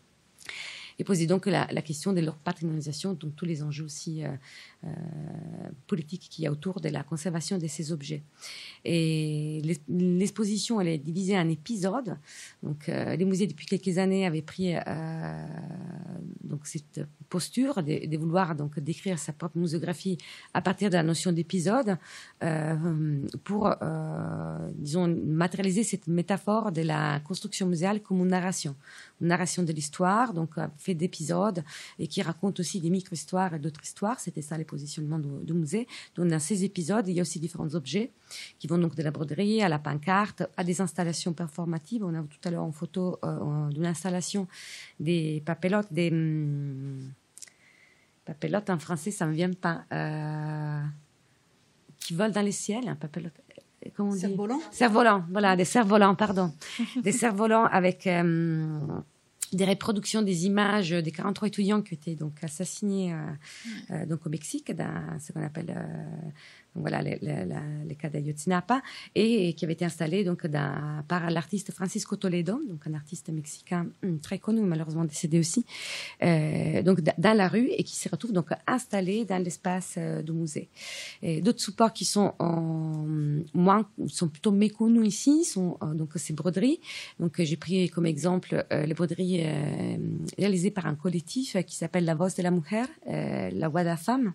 Et poser donc la, la question de leur patrimonialisation, donc tous les enjeux aussi euh, euh, politiques qu'il y a autour de la conservation de ces objets. Et l'exposition, elle est divisée en épisodes. Donc, euh, les musées, depuis quelques années, avaient pris euh, donc cette posture de, de vouloir donc décrire sa propre muséographie à partir de la notion d'épisode euh, pour, euh, disons, matérialiser cette métaphore de la construction muséale comme une narration. Une narration de l'histoire, donc fait d'épisodes, et qui raconte aussi des micro-histoires et d'autres histoires. C'était ça, les positionnements du, du musée. Donc, dans ces épisodes, il y a aussi différents objets qui vont donc de la broderie à la pancarte, à des installations performatives. On a vu tout à l'heure en photo euh, d'une installation des papelotes, des hum, papelotes en français, ça ne me vient pas, euh, qui volent dans les ciels, un papelote. Comment on dit ? Cerf-volant. Cerf-volant, voilà, des cerfs-volants, pardon. Des cerfs-volants avec euh, des reproductions des images des quarante-trois étudiants qui étaient donc assassinés euh, euh, donc au Mexique, dans ce qu'on appelle euh, donc voilà les, les, les cas d'Ayotzinapa, et, et qui avait été installé donc dans, par l'artiste Francisco Toledo, donc un artiste mexicain très connu, malheureusement décédé aussi, euh, donc dans la rue, et qui se retrouve donc installé dans l'espace euh, du musée. Et d'autres supports qui sont en, moins sont plutôt méconnus ici sont euh, donc ces broderies. Donc j'ai pris comme exemple euh, les broderies euh, réalisées par un collectif qui s'appelle La Voz de la Mujer, euh, la voix de la femme.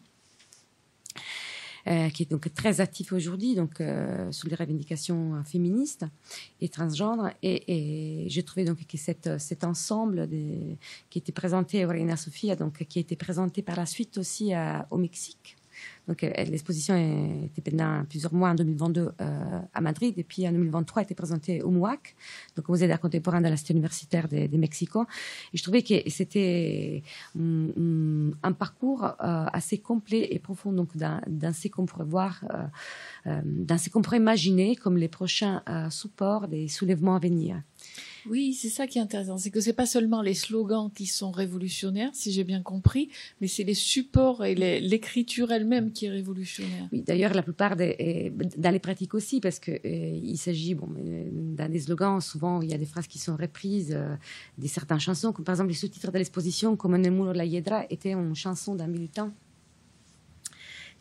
Euh, qui est donc très actif aujourd'hui, donc euh, sur les revendications féministes et transgenres. Et, et j'ai trouvé donc que cette, cet ensemble des, qui était présenté à Reina Sofia, donc qui a été présenté par la suite aussi à, au Mexique. Donc, l'exposition était pendant plusieurs mois en deux mille vingt-deux euh, à Madrid, et puis en deux mille vingt-trois, elle était présentée au M U A C, donc au Musée d'art contemporain de la Cité universitaire de, de Mexico. Et je trouvais que c'était um, un parcours euh, assez complet et profond, donc dans, dans ce qu'on pourrait voir, euh, euh, dans ce qu'on pourrait imaginer comme les prochains euh, supports des soulèvements à venir. Oui, c'est ça qui est intéressant, c'est que c'est pas seulement les slogans qui sont révolutionnaires, si j'ai bien compris, mais c'est les supports et les, l'écriture elle-même qui est révolutionnaire. Oui, d'ailleurs, la plupart des, dans les pratiques aussi, parce que euh, il s'agit, bon, dans des slogans, souvent il y a des phrases qui sont reprises euh, de certaines chansons, comme par exemple les sous-titres de l'exposition, comme En el muro la hiedra, était une chanson d'un militant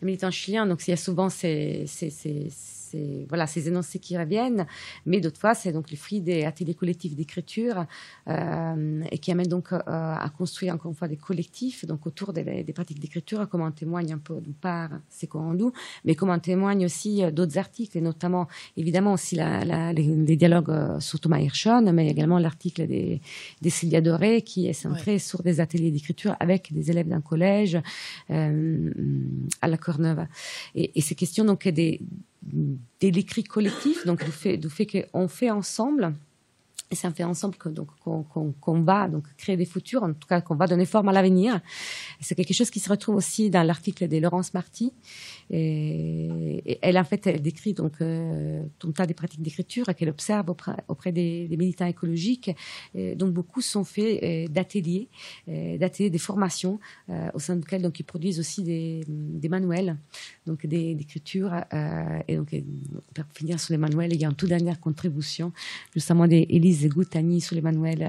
les militants chiliens. Donc il y a souvent ces, ces, ces, ces, voilà, ces énoncés qui reviennent, mais d'autres fois, c'est donc le fruit des ateliers collectifs d'écriture euh, et qui amènent donc euh, à construire encore une fois des collectifs donc autour des, des pratiques d'écriture, comme en témoigne un peu d'une part Sékou Andou, mais comme en témoignent aussi d'autres articles, et notamment évidemment aussi la, la, les, les dialogues euh, sur Thomas Hirschhorn, mais également l'article des, des Célia Doré qui est centré ouais. sur des ateliers d'écriture avec des élèves d'un collège euh, à la Courneuve. Et, et ces questions donc des de l'écrit collectif, donc du fait, du fait qu'on fait ensemble, et c'est un fait ensemble que, donc, qu'on, qu'on, qu'on va donc, créer des futurs, en tout cas qu'on va donner forme à l'avenir. Et c'est quelque chose qui se retrouve aussi dans l'article de Laurence Marty. Et, et elle, en fait, elle décrit donc, euh, tout un tas de pratiques d'écriture qu'elle observe auprès, auprès des, des militants écologiques. Et donc beaucoup sont faits euh, d'ateliers, euh, d'ateliers, des formations, euh, au sein desquels donc, ils produisent aussi des, des manuels, donc des, d'écriture. Euh, et donc, pour finir sur les manuels, il y a une toute dernière contribution, justement d'Élise Goutani sur les manuels,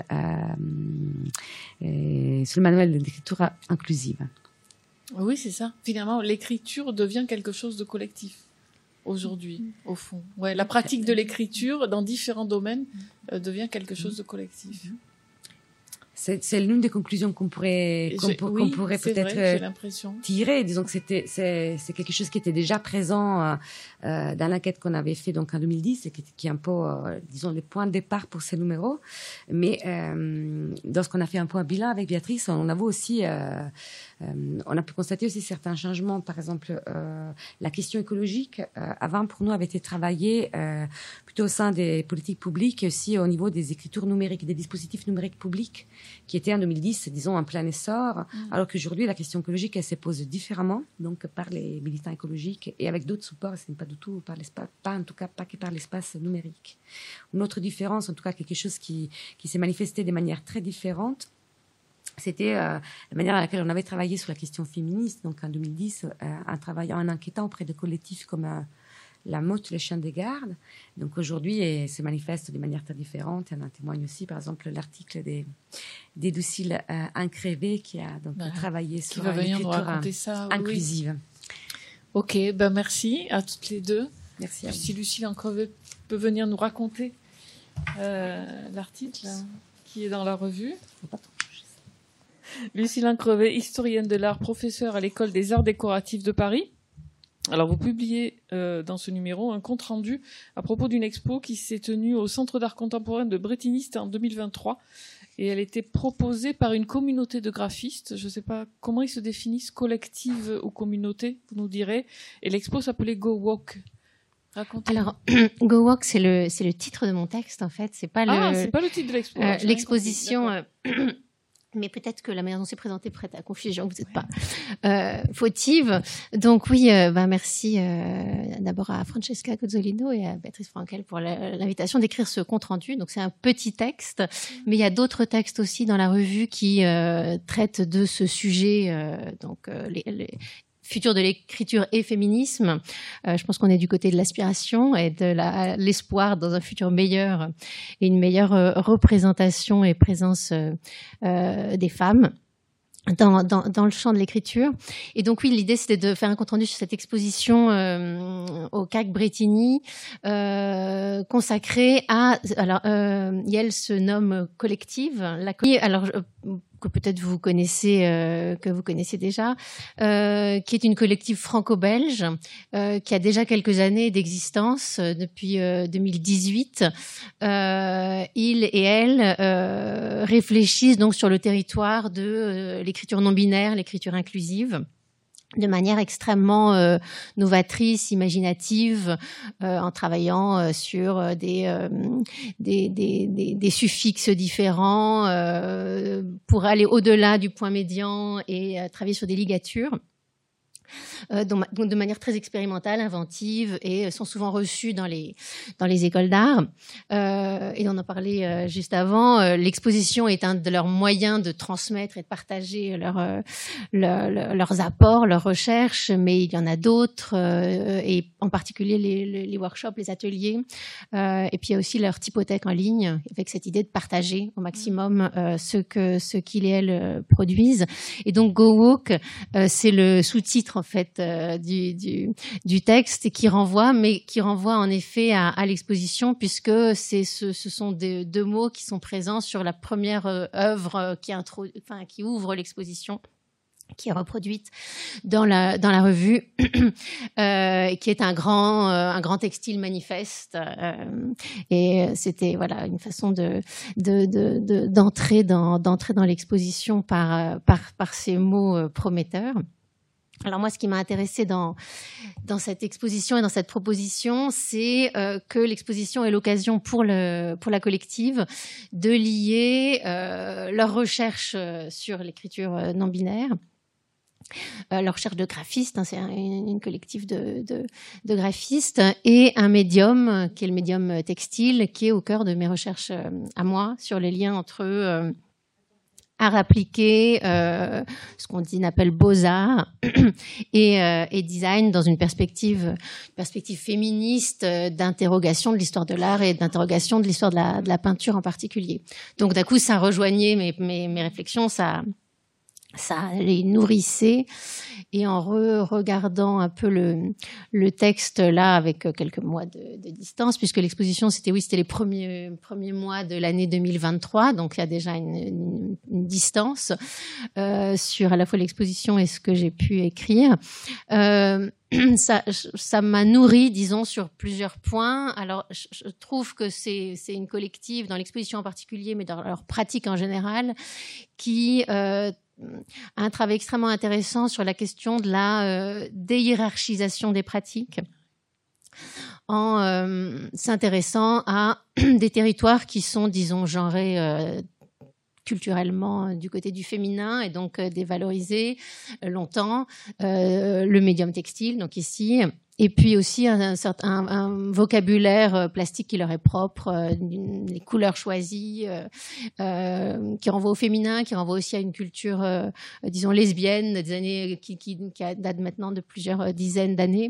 euh, sur le manuel d'écriture inclusive. Oui, c'est ça. Finalement, l'écriture devient quelque chose de collectif aujourd'hui, mmh. au fond. Ouais, la pratique de l'écriture dans différents domaines euh, devient quelque chose de collectif. Mmh. C'est, c'est l'une des conclusions qu'on pourrait, qu'on, pour, oui, qu'on pourrait peut-être vrai, j'ai l'impression. tirer. Disons que c'était, c'est, c'est quelque chose qui était déjà présent euh, euh, dans l'enquête qu'on avait fait donc en deux mille dix, et qui, qui est un peu, euh, disons, le point de départ pour ces numéros. Mais euh, lorsqu'on a fait un point bilan avec Béatrice, on a vu aussi, euh, euh, on a pu constater aussi certains changements. Par exemple, euh, la question écologique, euh, avant pour nous avait été travaillée euh, plutôt au sein des politiques publiques, et aussi au niveau des écritures numériques, des dispositifs numériques publics, qui était en deux mille dix, disons, en plein essor, mmh. alors qu'aujourd'hui, la question écologique, elle se pose différemment, donc par les militants écologiques et avec d'autres supports, ce n'est pas du tout par l'espace, pas en tout cas pas que par l'espace numérique. Une autre différence, en tout cas quelque chose qui, qui s'est manifesté de manière très différente, c'était euh, la manière à laquelle on avait travaillé sur la question féministe, donc en deux mille dix, euh, en travaillant, en enquêtant auprès de collectifs comme euh, La Motte, les chiens des gardes. Donc aujourd'hui, elle se manifeste de manière très différente. Et on en témoigne aussi, par exemple, l'article des, des Lucille euh, Incrévé qui a donc bah, travaillé sur l'écriture inclusive. Oui. Ok, ben merci à toutes les deux. Merci à si vous. Lucille Incrévé peut venir nous raconter euh, l'article hein, qui est dans la revue. Faut pas trop. Lucille Incrévé, historienne de l'art, professeure à l'École des Arts Décoratifs de Paris. Alors, vous publiez euh, dans ce numéro un compte-rendu à propos d'une expo qui s'est tenue au Centre d'art contemporain de Brétigny en deux mille vingt-trois. Et elle était proposée par une communauté de graphistes. Je ne sais pas comment ils se définissent, collective ou communauté, vous nous direz. Et l'expo s'appelait Go Walk. Racontez-nous. Alors, Go Walk, c'est le, c'est le titre de mon texte, en fait. C'est pas le, ah, c'est pas le titre de l'expo. Euh, l'exposition... Euh, mais peut-être que la manière dont c'est présenté prête à confusion, vous n'êtes pas euh, fautive. Donc oui, euh, bah, merci euh, d'abord à Francesca Cozzolino et à Béatrice Frankel pour la, l'invitation d'écrire ce compte-rendu. Donc c'est un petit texte, mais il y a d'autres textes aussi dans la revue qui euh, traitent de ce sujet, euh, donc euh, les, les futur de l'écriture et féminisme. Euh, je pense qu'on est du côté de l'aspiration et de la, l'espoir dans un futur meilleur et une meilleure euh, représentation et présence euh, euh, des femmes dans, dans, dans le champ de l'écriture. Et donc oui, l'idée c'était de faire un compte-rendu sur cette exposition euh, au C A C Brétigny euh, consacrée à... Alors, euh, elle se nomme Collective. La, alors, que peut-être vous connaissez, euh, que vous connaissez déjà, euh, qui est une collective franco-belge euh, qui a déjà quelques années d'existence euh, depuis euh, deux mille dix-huit. Euh, ils et elles euh, réfléchissent donc sur le territoire de euh, l'écriture non binaire, l'écriture inclusive, de manière extrêmement euh, novatrice, imaginative, euh, en travaillant euh, sur euh, des, euh, des, des, des, des suffixes différents euh, pour aller au-delà du point médian et euh, travailler sur des ligatures. Euh, donc, de manière très expérimentale, inventive, et sont souvent reçus dans les dans les écoles d'art. Euh, et on en parlait euh, juste avant. Euh, l'exposition est un de leurs moyens de transmettre et de partager leur, euh, leur, leur, leurs apports, leurs recherches. Mais il y en a d'autres, euh, et en particulier les, les, les workshops, les ateliers. Euh, et puis il y a aussi leur typothèque en ligne, avec cette idée de partager au maximum euh, ce que ce qu'ils et elles euh, produisent. Et donc Go Walk, euh, c'est le sous-titre en fait euh, du, du, du texte et qui renvoie, mais qui renvoie en effet à, à l'exposition, puisque c'est ce, ce sont des, deux mots qui sont présents sur la première euh, œuvre euh, qui, intro, enfin, qui ouvre l'exposition, qui est reproduite dans la dans la revue, euh, qui est un grand euh, un grand textile manifeste, euh, et c'était voilà une façon de de de, de d'entrer dans d'entrer dans l'exposition par par par ces mots euh, prometteurs. Alors moi, ce qui m'a intéressée dans dans cette exposition et dans cette proposition, c'est euh, que l'exposition est l'occasion pour le pour la collective de lier euh, leur recherche sur l'écriture non binaire. Euh, leur recherche de graphistes, hein, c'est un, une, une collective de, de, de graphistes, et un médium qui est le médium textile, qui est au cœur de mes recherches euh, à moi sur les liens entre euh, art appliqué, euh, ce qu'on dit appelle beaux-arts, et, euh, et design dans une perspective, perspective féministe euh, d'interrogation de l'histoire de l'art et d'interrogation de l'histoire de la, de la peinture en particulier. Donc d'un coup, ça rejoignait mes, mes, mes réflexions, ça ça les nourrissait, et en re regardant un peu le, le texte là avec quelques mois de, de distance, puisque l'exposition c'était oui c'était les premiers premiers mois de l'année deux mille vingt-trois, donc il y a déjà une, une, une distance euh, sur à la fois l'exposition et ce que j'ai pu écrire. Euh, ça ça m'a nourri, disons, sur plusieurs points. Alors je, je trouve que c'est c'est une collective dans l'exposition en particulier, mais dans leur pratique en général, qui euh, un travail extrêmement intéressant sur la question de la euh, déhiérarchisation des pratiques, en euh, s'intéressant à des territoires qui sont, disons, genrés euh, culturellement du côté du féminin et donc euh, dévalorisés euh, longtemps, euh, le médium textile, donc ici, et puis aussi un, un, un, un vocabulaire plastique qui leur est propre, euh, les couleurs choisies, euh, euh, qui renvoie au féminin, qui renvoie aussi à une culture, euh, disons, lesbienne, des années qui, qui, qui date maintenant de plusieurs dizaines d'années.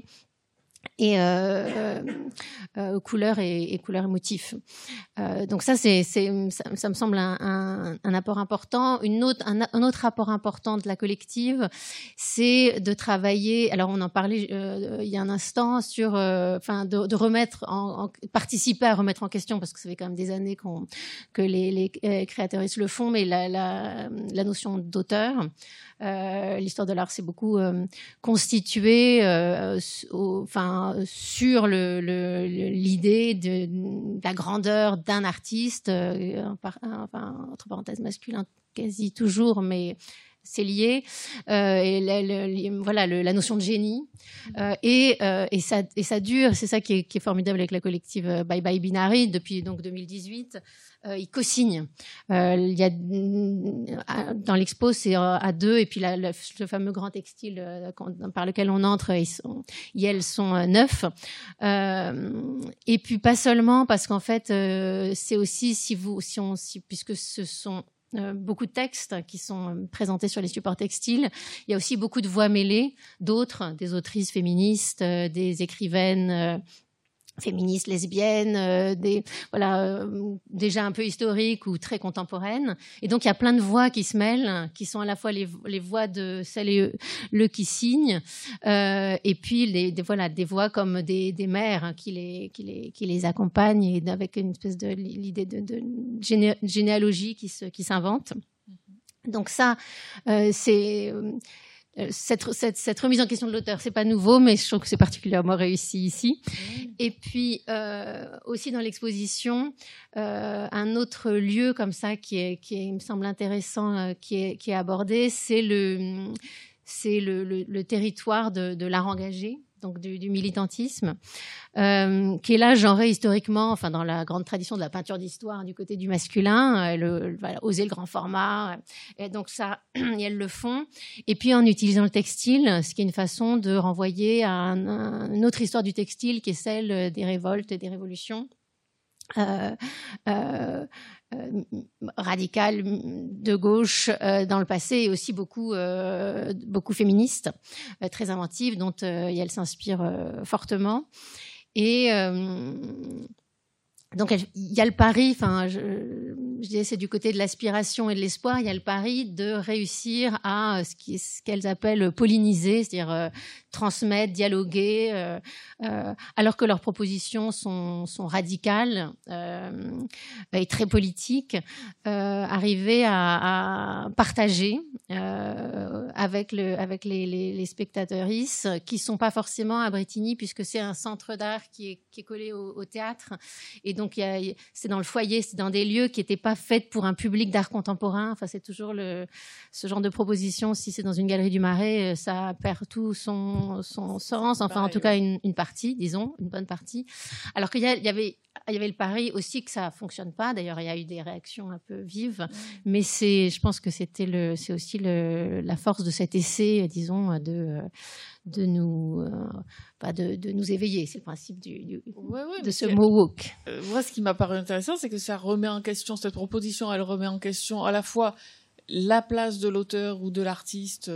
Et euh, euh, couleurs et, et couleurs et motifs. Euh, donc ça, c'est, c'est, ça, ça me semble un, un, un apport important. Une autre, un, un autre apport important de la collective, c'est de travailler. Alors on en parlait euh, il y a un instant sur, euh, enfin, de, de remettre, en, en, participer à remettre en question, parce que ça fait quand même des années qu'on, que les, les créateuristes le font, mais la, la, la notion d'auteur. Euh, l'histoire de l'art s'est beaucoup euh, constituée, euh, au, enfin, sur le, le, l'idée de, de la grandeur d'un artiste, euh, enfin, entre parenthèses masculin quasi toujours, mais c'est lié, euh, et le, le, voilà le, la notion de génie, euh, et, euh, et ça et ça dure. C'est ça qui est, qui est formidable avec la collective Bye Bye Binary depuis donc deux mille dix-huit. Euh, ils co-signent. Euh, il y a dans l'expo c'est à deux, et puis la, la, le fameux grand textile euh, par lequel on entre, ils sont, ils, elles sont euh, neuf. Euh, et puis pas seulement parce qu'en fait euh, c'est aussi si vous si on si puisque ce sont Euh, beaucoup de textes qui sont présentés sur les supports textiles. Il y a aussi beaucoup de voix mêlées, d'autres, des autrices féministes, euh, des écrivaines euh, féministes, lesbiennes, euh, des voilà euh, déjà un peu historiques ou très contemporaines. Et donc il y a plein de voix qui se mêlent, qui sont à la fois les, les voix de celles et le qui signent, euh, et puis les des, voilà des voix comme des, des mères hein, qui les qui les qui les accompagnent, et avec une espèce de l'idée de, de géné, généalogie qui se qui s'invente. Donc ça euh, c'est Cette, cette, cette remise en question de l'auteur, c'est pas nouveau, mais je trouve que c'est particulièrement réussi ici. Mmh. Et puis euh, aussi dans l'exposition, euh, un autre lieu comme ça qui est, qui est, il me semble intéressant, euh, qui est, qui est abordé, c'est le, c'est le, le, le territoire de, de l'art engagé, donc du, du militantisme, euh, qui est là genré historiquement, enfin dans la grande tradition de la peinture d'histoire du côté du masculin, le, le, voilà, oser le grand format, et donc ça, et elles le font. Et puis en utilisant le textile, ce qui est une façon de renvoyer à un, un, une autre histoire du textile, qui est celle des révoltes et des révolutions. Euh, euh, euh, radicale de gauche euh, dans le passé, et aussi beaucoup euh, beaucoup féministes, euh, très inventives, dont euh, elle s'inspire euh, fortement. Et euh, Donc il y a le pari, enfin je, je disais c'est du côté de l'aspiration et de l'espoir, il y a le pari de réussir à ce qui ce qu'elles appellent polliniser, c'est-à-dire euh, transmettre, dialoguer, euh, euh, alors que leurs propositions sont sont radicales euh, et très politiques, euh, arriver à, à partager euh, avec le avec les les, les spectateuristes qui sont pas forcément à Brétigny puisque c'est un centre d'art qui est qui est collé au, au théâtre et donc Donc, il y a, c'est dans le foyer, c'est dans des lieux qui n'étaient pas faits pour un public d'art contemporain. Enfin, c'est toujours le, ce genre de proposition. Si c'est dans une galerie du Marais, ça perd tout son, son sens. Enfin, pareil, en tout ouais. cas, une, une partie, disons, une bonne partie. Alors qu'il y, a, il y avait, il y avait le pari aussi que ça fonctionne pas. D'ailleurs, il y a eu des réactions un peu vives. Mmh. Mais c'est, je pense que c'était le, c'est aussi le, la force de cet essai, disons, de, de nous, euh, de, de nous éveiller. C'est le principe du, du ouais, ouais, de ce mot woke. Euh, moi, ce qui m'a paru intéressant, c'est que ça remet en question, cette proposition, elle remet en question à la fois la place de l'auteur ou de l'artiste,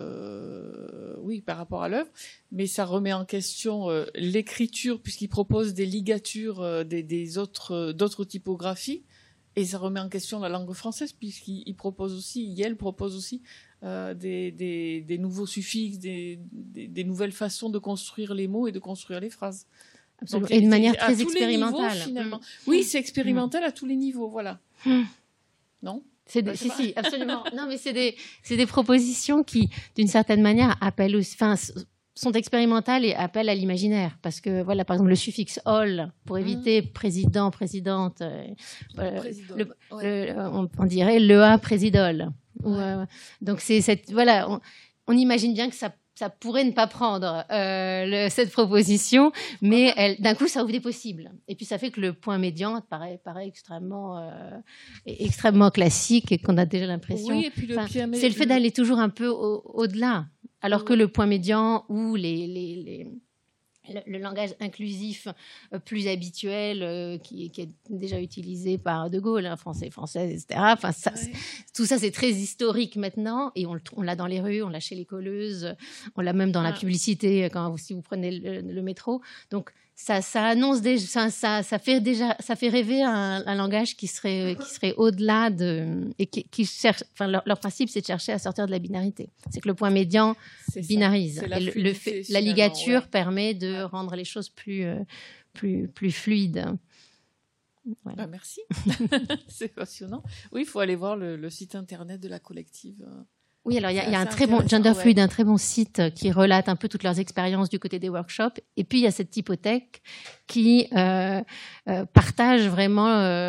euh, oui, par rapport à l'œuvre, mais ça remet en question euh, l'écriture, puisqu'il propose des ligatures euh, des, des autres, euh, d'autres typographies, et ça remet en question la langue française, puisqu'il il propose aussi, Yale propose aussi euh, des, des, des nouveaux suffixes, des, des, des nouvelles façons de construire les mots et de construire les phrases. Donc, et de manière très expérimentale. Niveaux, finalement. Mmh. Oui, c'est expérimental mmh. à tous les niveaux, voilà. Mmh. Non? C'est des, si, si, absolument. Non, mais c'est des, c'est des propositions qui, d'une certaine manière, appellent aussi, enfin, sont expérimentales et appellent à l'imaginaire. Parce que, voilà, par exemple, le suffixe ol, pour éviter mmh. président, présidente, euh, le, le, ouais. le, on, on dirait le a présidole. Ouais. Euh, donc, c'est cette, voilà, on, on imagine bien que ça ça pourrait ne pas prendre euh, le, cette proposition, mais elle, d'un coup, ça ouvre des possibles. Et puis, ça fait que le point médian paraît, paraît extrêmement, euh, extrêmement classique et qu'on a déjà l'impression... Oui, et puis le enfin, pied c'est le fait d'aller toujours un peu au, au-delà, alors oui. que le point médian ou les... les, les Le, le langage inclusif euh, plus habituel euh, qui, qui est déjà utilisé par De Gaulle, hein, français, française, et cetera. Enfin, ça, ouais. Tout ça, c'est très historique maintenant et on, on l'a dans les rues, on l'a chez les colleuses, on l'a même dans ah. la publicité quand si vous prenez le, le métro. Donc, ça, ça annonce déjà, ça, ça, ça fait déjà, ça fait rêver un, un langage qui serait, qui serait au-delà de et qui, qui cherche. Enfin, leur, leur principe, c'est de chercher à sortir de la binarité. C'est que le point médian c'est binarise. La, et le, le fait, la ligature ouais. permet de ouais. rendre les choses plus, euh, plus, plus fluides. Voilà. Bah, merci. C'est passionnant. Oui, il faut aller voir le, le site internet de la collective. Oui, alors il y a, y a un très bon Gender Fluid, ouais. un très bon site qui relate un peu toutes leurs expériences du côté des workshops. Et puis il y a cette typothèque qui euh, euh, partage vraiment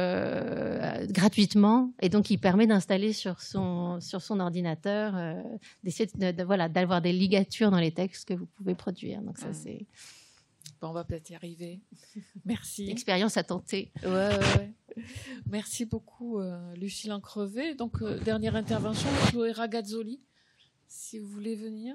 euh, gratuitement et donc qui permet d'installer sur son sur son ordinateur, euh, d'essayer de, de, voilà d'avoir des ligatures dans les textes que vous pouvez produire. Donc ça mmh. c'est. Bon, on va peut-être y arriver. Merci. Expérience à tenter. Ouais, ouais, ouais. Merci beaucoup, euh, Lucille Encrevé. Donc, euh, dernière intervention, Chloé Ragazzoli, si vous voulez venir.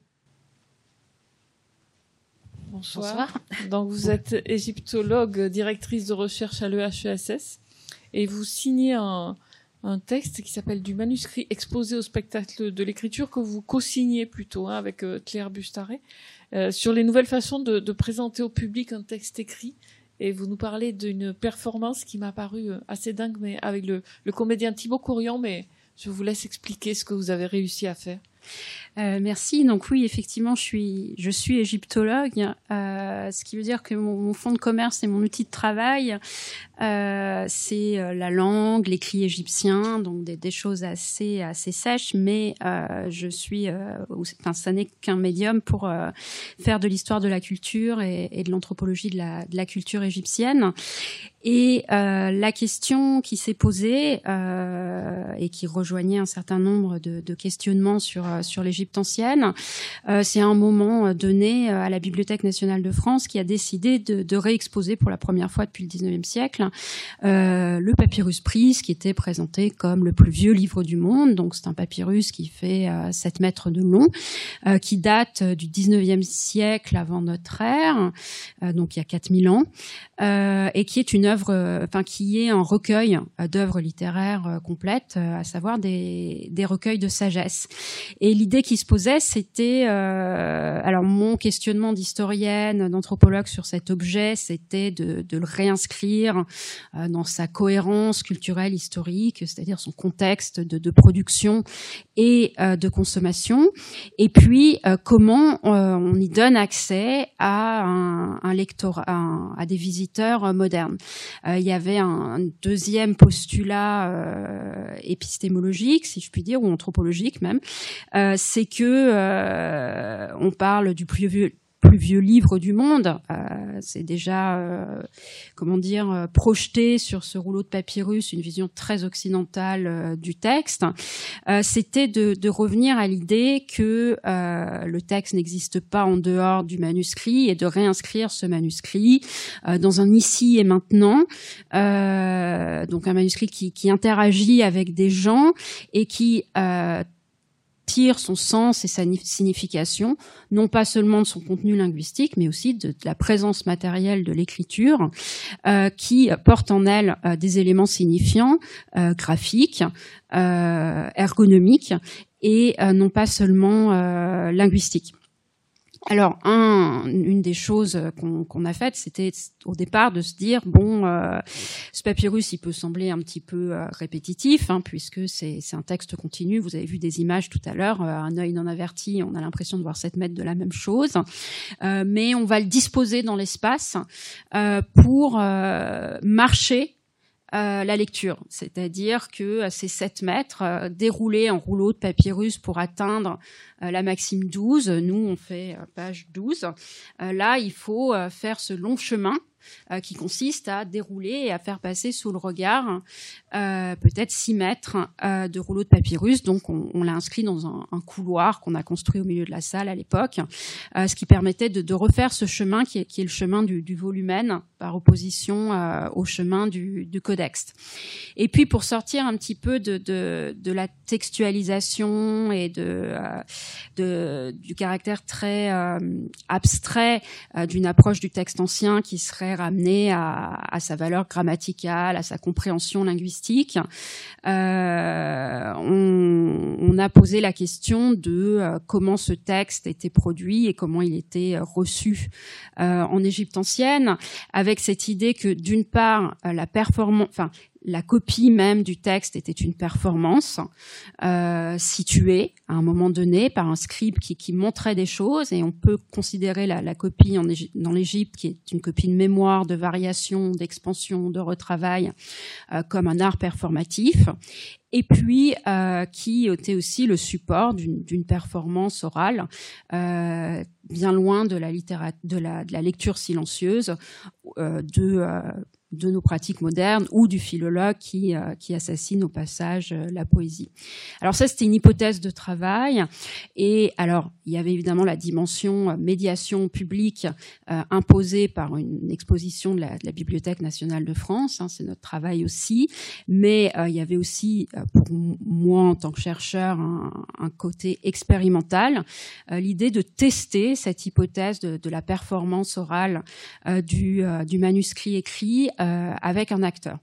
Bonsoir. Bonsoir. Donc, vous êtes égyptologue, directrice de recherche à l'E H E S S, et vous signez un, un texte qui s'appelle Du manuscrit exposé au spectacle de l'écriture, que vous co-signez plutôt hein, avec euh, Claire Bustaret, euh, sur les nouvelles façons de, de présenter au public un texte écrit. Et vous nous parlez d'une performance qui m'a paru assez dingue, mais avec le, le comédien Thibaut Courian, mais je vous laisse expliquer ce que vous avez réussi à faire. Euh, merci. Donc oui, effectivement, je suis, je suis égyptologue, euh, ce qui veut dire que mon, mon fonds de commerce et mon outil de travail, euh, c'est la langue, l'écrit égyptien, donc des, des choses assez, assez sèches, mais euh, je suis, euh, enfin, ça n'est qu'un médium pour euh, faire de l'histoire de la culture et, et de l'anthropologie de la, de la culture égyptienne. Et euh, la question qui s'est posée euh, et qui rejoignait un certain nombre de, de questionnements sur sur l'Égypte ancienne, euh, c'est à un moment donné à la Bibliothèque nationale de France qui a décidé de, de réexposer pour la première fois depuis le dix-neuvième siècle euh, le papyrus Pris, qui était présenté comme le plus vieux livre du monde. Donc c'est un papyrus qui fait euh, sept mètres de long, euh, qui date du dix-neuvième siècle avant notre ère, euh, donc il y a quatre mille ans, euh, et qui est une œuvre, enfin qui est un recueil d'œuvres littéraires complètes, à savoir des, des recueils de sagesse. Et l'idée qui se posait, c'était, euh, alors mon questionnement d'historienne, d'anthropologue sur cet objet, c'était de, de le réinscrire euh, dans sa cohérence culturelle, historique, c'est-à-dire son contexte de, de production et euh, de consommation, et puis euh, comment euh, on y donne accès à un, un lectorat, à, un, à des visiteurs modernes. Euh, il y avait un, un deuxième postulat euh, épistémologique, si je puis dire, ou anthropologique même, euh, c'est que euh, on parle du plus vieux plus vieux livre du monde, euh, c'est déjà, euh, comment dire, euh, projeté sur ce rouleau de papyrus, une vision très occidentale euh, du texte. Euh, c'était de, de revenir à l'idée que euh, le texte n'existe pas en dehors du manuscrit et de réinscrire ce manuscrit euh, dans un ici et maintenant, euh, donc un manuscrit qui, qui interagit avec des gens et qui euh, tire son sens et sa signification, non pas seulement de son contenu linguistique, mais aussi de, de la présence matérielle de l'écriture, euh, qui porte en elle euh, des éléments signifiants, euh, graphiques, euh, ergonomiques, et euh, non pas seulement euh, linguistiques. Alors, un, une des choses qu'on, qu'on a faites, c'était au départ de se dire, bon, euh, ce papyrus, il peut sembler un petit peu euh, répétitif, hein, puisque c'est, c'est un texte continu. Vous avez vu des images tout à l'heure, euh, un œil non averti, on a l'impression de voir sept mètres de la même chose. Euh, mais on va le disposer dans l'espace euh, pour euh, marcher Euh, la lecture, c'est-à-dire que euh, ces sept mètres euh, déroulés en rouleau de papyrus pour atteindre euh, la maxime douze, nous on fait euh, page douze, euh, là il faut euh, faire ce long chemin euh, qui consiste à dérouler et à faire passer sous le regard euh, peut-être six mètres euh, de rouleau de papyrus, donc on, on l'a inscrit dans un, un couloir qu'on a construit au milieu de la salle à l'époque, euh, ce qui permettait de, de refaire ce chemin qui est, qui est le chemin du, du volumène par opposition euh, au chemin du, du codex. Et puis pour sortir un petit peu de, de, de la textualisation et de, euh, de, du caractère très euh, abstrait euh, d'une approche du texte ancien qui serait ramenée à, à sa valeur grammaticale, à sa compréhension linguistique, euh, on, on a posé la question de euh, comment ce texte était produit et comment il était reçu euh, en Égypte ancienne, avec cette idée que d'une part la performance, enfin la copie même du texte était une performance euh, située à un moment donné par un scribe qui, qui montrait des choses, et on peut considérer la, la copie en Égypte, dans l'Égypte, qui est une copie de mémoire, de variation, d'expansion, de retravail, euh, comme un art performatif, et puis euh, qui était aussi le support d'une, d'une performance orale, euh, bien loin de la, littéra- de la, de la lecture silencieuse, euh, de... Euh, de nos pratiques modernes ou du philologue qui, euh, qui assassine au passage euh, la poésie. Alors ça, c'était une hypothèse de travail. Et alors, il y avait évidemment la dimension euh, médiation publique euh, imposée par une exposition de la, de la Bibliothèque nationale de France. Hein, c'est notre travail aussi. Mais euh, il y avait aussi, euh, pour moi en tant que chercheur, un, un côté expérimental. Euh, l'idée de tester cette hypothèse de, de la performance orale euh, du, euh, du manuscrit écrit Euh, avec un acteur.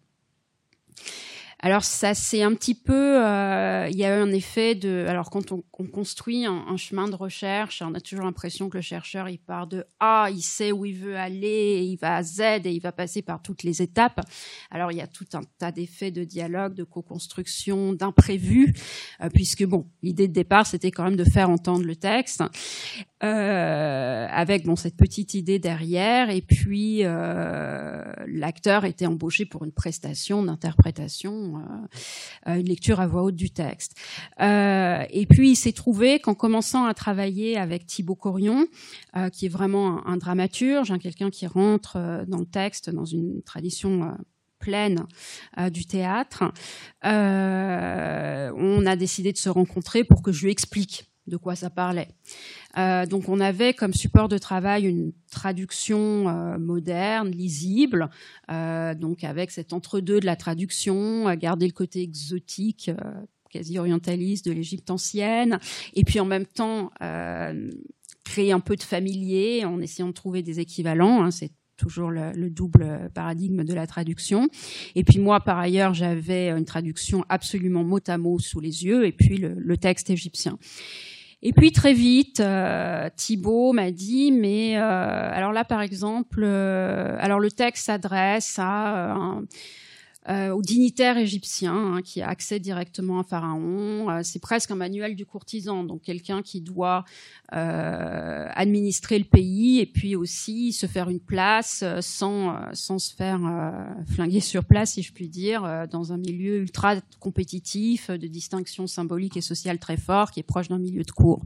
Alors ça c'est un petit peu, euh, il y a eu un effet de, alors quand on, on construit un, un chemin de recherche, on a toujours l'impression que le chercheur il part de A, il sait où il veut aller, il va à Z et il va passer par toutes les étapes. Alors il y a tout un tas d'effets de dialogue, de co-construction, d'imprévus, euh, puisque bon, l'idée de départ c'était quand même de faire entendre le texte. Euh, avec bon cette petite idée derrière, et puis euh, l'acteur était embauché pour une prestation d'interprétation, euh, une lecture à voix haute du texte. Euh, et puis il s'est trouvé qu'en commençant à travailler avec Thibaut Corion, euh, qui est vraiment un, un dramaturge, hein, quelqu'un qui rentre euh, dans le texte dans une tradition euh, pleine euh, du théâtre, euh, on a décidé de se rencontrer pour que je lui explique de quoi ça parlait. Euh, donc on avait comme support de travail une traduction euh, moderne, lisible, euh, donc avec cet entre-deux de la traduction, garder le côté exotique, euh, quasi orientaliste de l'Égypte ancienne, et puis en même temps euh, créer un peu de familier en essayant de trouver des équivalents, hein, c'est toujours le, le double paradigme de la traduction. Et puis moi, par ailleurs, j'avais une traduction absolument mot à mot sous les yeux, et puis le, le texte égyptien. Et puis très vite, euh, Thibaut m'a dit, mais euh, alors là par exemple, euh, alors le texte s'adresse à un, euh, au dignitaire égyptien hein, qui a accès directement à Pharaon. Euh, c'est presque un manuel du courtisan, donc quelqu'un qui doit euh, administrer le pays et puis aussi se faire une place euh, sans euh, sans se faire euh, flinguer sur place, si je puis dire, euh, dans un milieu ultra compétitif, de distinction symbolique et sociale très fort, qui est proche d'un milieu de cour.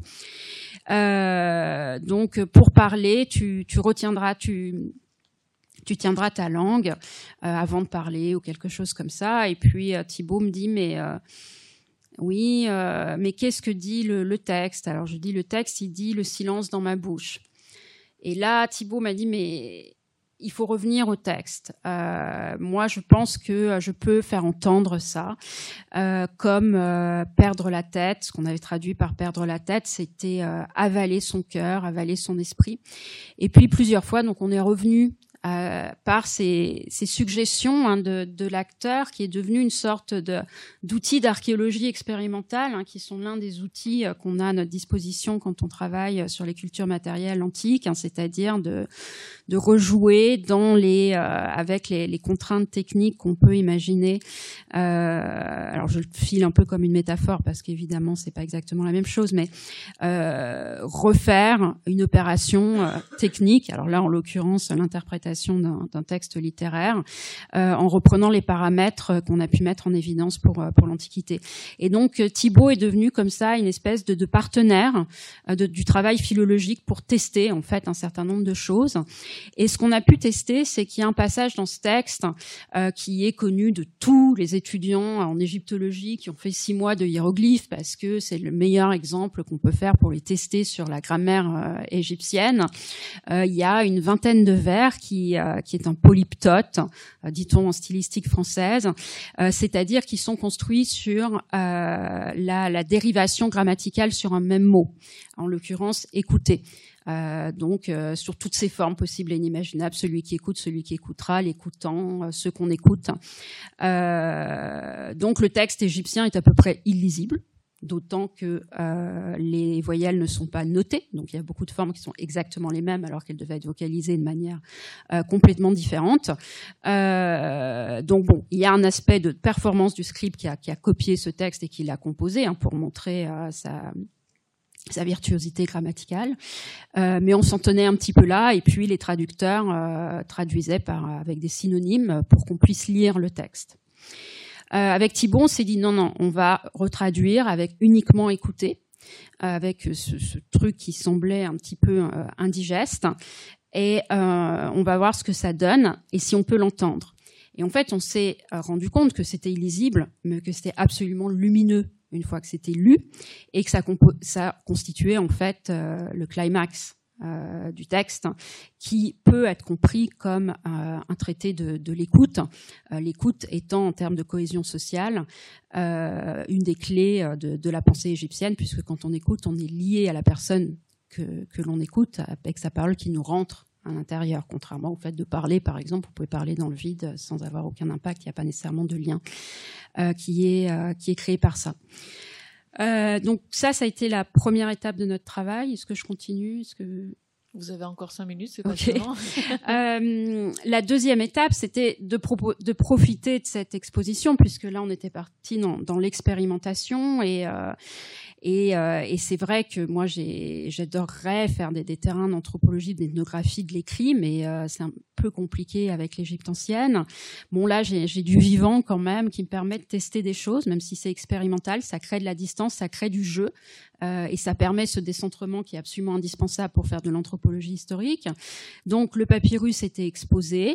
Euh, donc, pour parler, tu, tu retiendras, tu tu tiendras ta langue euh, avant de parler ou quelque chose comme ça. Et puis euh, Thibaut me dit, mais euh, oui, euh, mais qu'est-ce que dit le, le texte? Alors je dis, le texte, il dit le silence dans ma bouche. Et là, Thibaut m'a dit, mais il faut revenir au texte. Euh, moi, je pense que je peux faire entendre ça euh, comme euh, perdre la tête. Ce qu'on avait traduit par perdre la tête, c'était euh, avaler son cœur, avaler son esprit. Et puis plusieurs fois, donc on est revenu Euh, par ces, ces suggestions hein, de, de l'acteur, qui est devenu une sorte de, d'outil d'archéologie expérimentale, hein, qui sont l'un des outils euh, qu'on a à notre disposition quand on travaille sur les cultures matérielles antiques, hein, c'est-à-dire de, de rejouer dans les, euh, avec les, les contraintes techniques qu'on peut imaginer. Euh, alors je le file un peu comme une métaphore parce qu'évidemment c'est pas exactement la même chose, mais euh, refaire une opération euh, technique. Alors là, en l'occurrence, l'interprétation D'un, d'un texte littéraire, euh, en reprenant les paramètres qu'on a pu mettre en évidence pour pour l'Antiquité. Et donc Thibaut est devenu comme ça une espèce de, de partenaire euh, de, du travail philologique pour tester en fait un certain nombre de choses. Et ce qu'on a pu tester, c'est qu'il y a un passage dans ce texte euh, qui est connu de tous les étudiants en égyptologie qui ont fait six mois de hiéroglyphes, parce que c'est le meilleur exemple qu'on peut faire pour les tester sur la grammaire euh, égyptienne. Euh, il y a une vingtaine de vers qui Qui, euh, qui est un polyptote, euh, dit-on en stylistique française, euh, c'est-à-dire qui sont construits sur euh, la, la dérivation grammaticale sur un même mot, en l'occurrence écouter. Euh, donc euh, sur toutes ses formes possibles et inimaginables, celui qui écoute, celui qui écoutera, l'écoutant, euh, ceux qu'on écoute. Euh, donc le texte égyptien est à peu près illisible, d'autant que euh, les voyelles ne sont pas notées, donc il y a beaucoup de formes qui sont exactement les mêmes alors qu'elles devaient être vocalisées de manière euh, complètement différente. Euh, donc bon, il y a un aspect de performance du scribe qui a, qui a copié ce texte et qui l'a composé hein, pour montrer euh, sa sa virtuosité grammaticale, euh, mais on s'en tenait un petit peu là, et puis les traducteurs euh, traduisaient par, avec des synonymes pour qu'on puisse lire le texte. Euh, avec Thibaut, on s'est dit non, non, on va retraduire avec uniquement écouter, euh, avec ce, ce truc qui semblait un petit peu euh, indigeste, et euh, on va voir ce que ça donne et si on peut l'entendre. Et en fait, on s'est rendu compte que c'était illisible, mais que c'était absolument lumineux une fois que c'était lu, et que ça, compo- ça constituait en fait euh, le climax Euh, du texte, qui peut être compris comme euh, un traité de, de l'écoute, euh, l'écoute étant en termes de cohésion sociale euh, une des clés de, de la pensée égyptienne, puisque quand on écoute, on est lié à la personne que, que l'on écoute, avec sa parole qui nous rentre à l'intérieur, contrairement au fait de parler, par exemple, vous pouvez parler dans le vide sans avoir aucun impact, il n'y a pas nécessairement de lien euh, qui est, euh, qui est créé par ça. Euh, donc ça, ça a été la première étape de notre travail. Est-ce que je continue? Est-ce que vous avez encore cinq minutes, c'est okay. passionnant. euh, la deuxième étape, c'était de, pro- de profiter de cette exposition, puisque là, on était parti dans, dans l'expérimentation et euh, Et, euh, et c'est vrai que moi, j'ai, j'adorerais faire des, des terrains d'anthropologie, d'ethnographie, de l'écrit, mais euh, c'est un peu compliqué avec l'Égypte ancienne. Bon, là, j'ai, j'ai du vivant quand même qui me permet de tester des choses, même si c'est expérimental. Ça crée de la distance, ça crée du jeu, euh, et ça permet ce décentrement qui est absolument indispensable pour faire de l'anthropologie historique. Donc, le papyrus était exposé.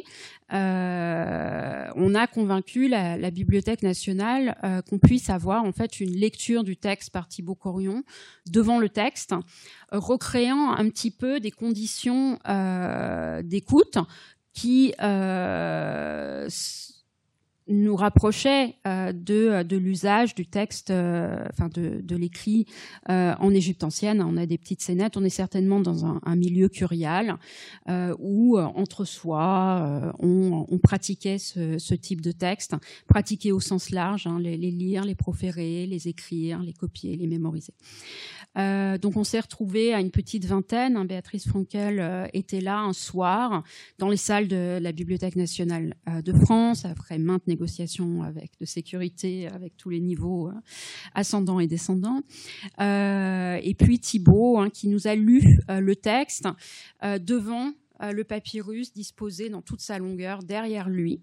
Euh, on a convaincu la, la Bibliothèque nationale euh, qu'on puisse avoir en fait une lecture du texte par Thibaut Corion devant le texte, euh, recréant un petit peu des conditions euh, d'écoute qui euh, nous rapprochait euh, de, de l'usage du texte, euh, enfin de, de l'écrit euh, en Égypte ancienne. On a des petites scénettes. On est certainement dans un, un milieu curial euh, où, euh, entre soi, euh, on, on pratiquait ce, ce type de texte, pratiquer au sens large, hein, les, les lire, les proférer, les écrire, les copier, les mémoriser. Euh, donc on s'est retrouvés à une petite vingtaine. Hein, Béatrice Frankel euh, était là un soir dans les salles de la Bibliothèque nationale euh, de France, après maintes négociations avec de sécurité, avec tous les niveaux euh, ascendants et descendants. Euh, et puis Thibaut, hein, qui nous a lu euh, le texte euh, devant euh, le papyrus disposé dans toute sa longueur derrière lui.